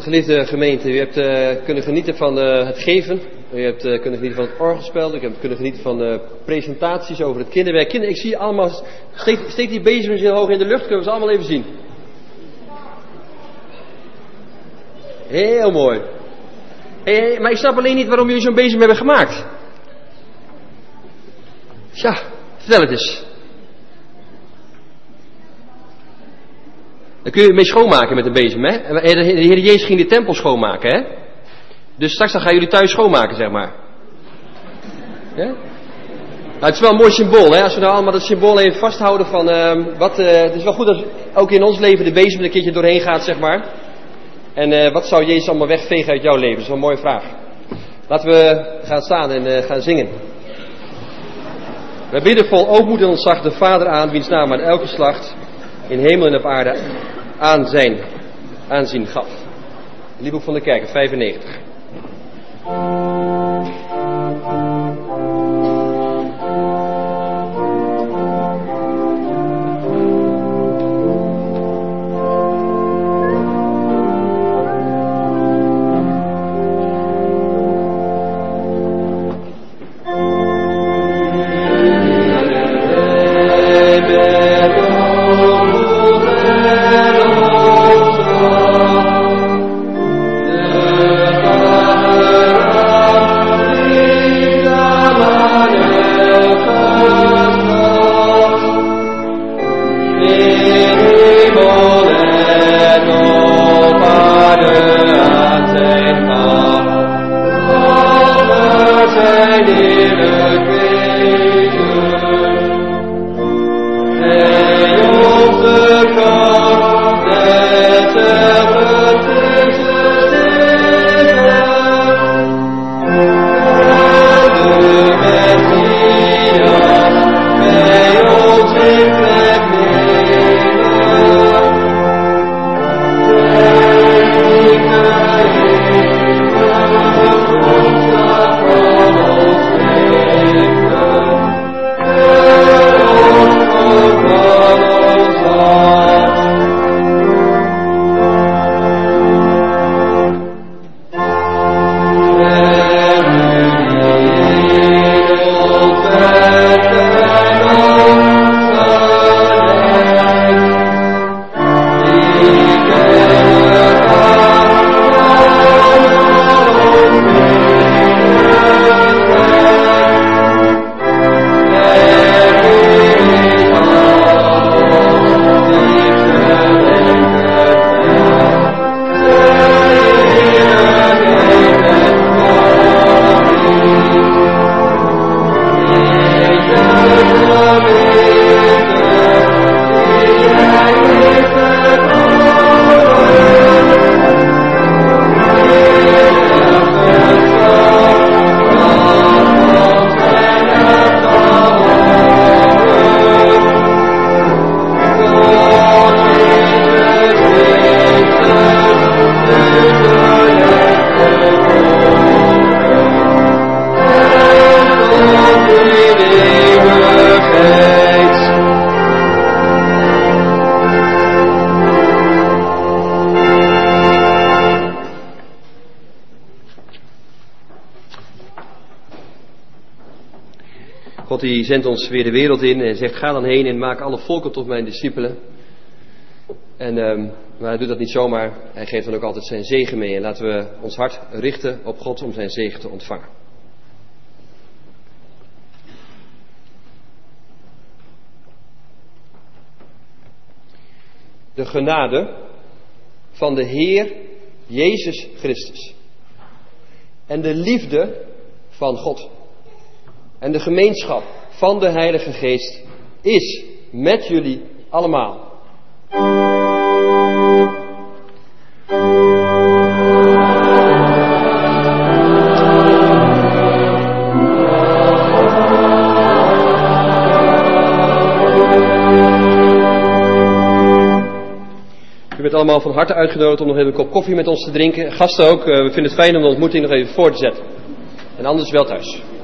God, geliefde gemeente, u hebt uh, kunnen genieten van uh, het geven. U hebt uh, kunnen genieten van het orgelspel. U hebt kunnen genieten van uh, presentaties over het kinderwerk. Kinderen, ik zie allemaal, steek, steek die bezem heel hoog in de lucht, kunnen we ze allemaal even zien. Heel mooi. Hey, maar ik snap alleen niet waarom jullie zo'n bezem hebben gemaakt. Tja, vertel het eens. Dan kun je mee schoonmaken met een bezem, hè? De Heer Jezus ging de tempel schoonmaken, hè? Dus straks dan gaan jullie thuis schoonmaken, zeg maar. Ja? Nou, het is wel een mooi symbool, hè? Als we nou allemaal dat symbool even vasthouden van uh, wat... Uh, het is wel goed als ook in ons leven de bezem er een keertje doorheen gaat, zeg maar. En uh, wat zou Jezus allemaal wegvegen uit jouw leven? Dat is wel een mooie vraag. Laten we gaan staan en uh, gaan zingen. We bidden vol ootmoed en ontzag de Vader aan, wiens naam aan elke geslacht in hemel en op aarde aan zijn aanzien gaf. Liedboek van de Kerk, vijfennegentig. God die zendt ons weer de wereld in en zegt: ga dan heen en maak alle volken tot mijn discipelen. En, um, maar hij doet dat niet zomaar. Hij geeft dan ook altijd zijn zegen mee. En laten we ons hart richten op God om zijn zegen te ontvangen. De genade van de Heer Jezus Christus. En de liefde van God. En de gemeenschap van de Heilige Geest is met jullie allemaal. U bent allemaal van harte uitgenodigd om nog even een kop koffie met ons te drinken. Gasten ook, we vinden het fijn om de ontmoeting nog even voor te zetten. En anders wel thuis.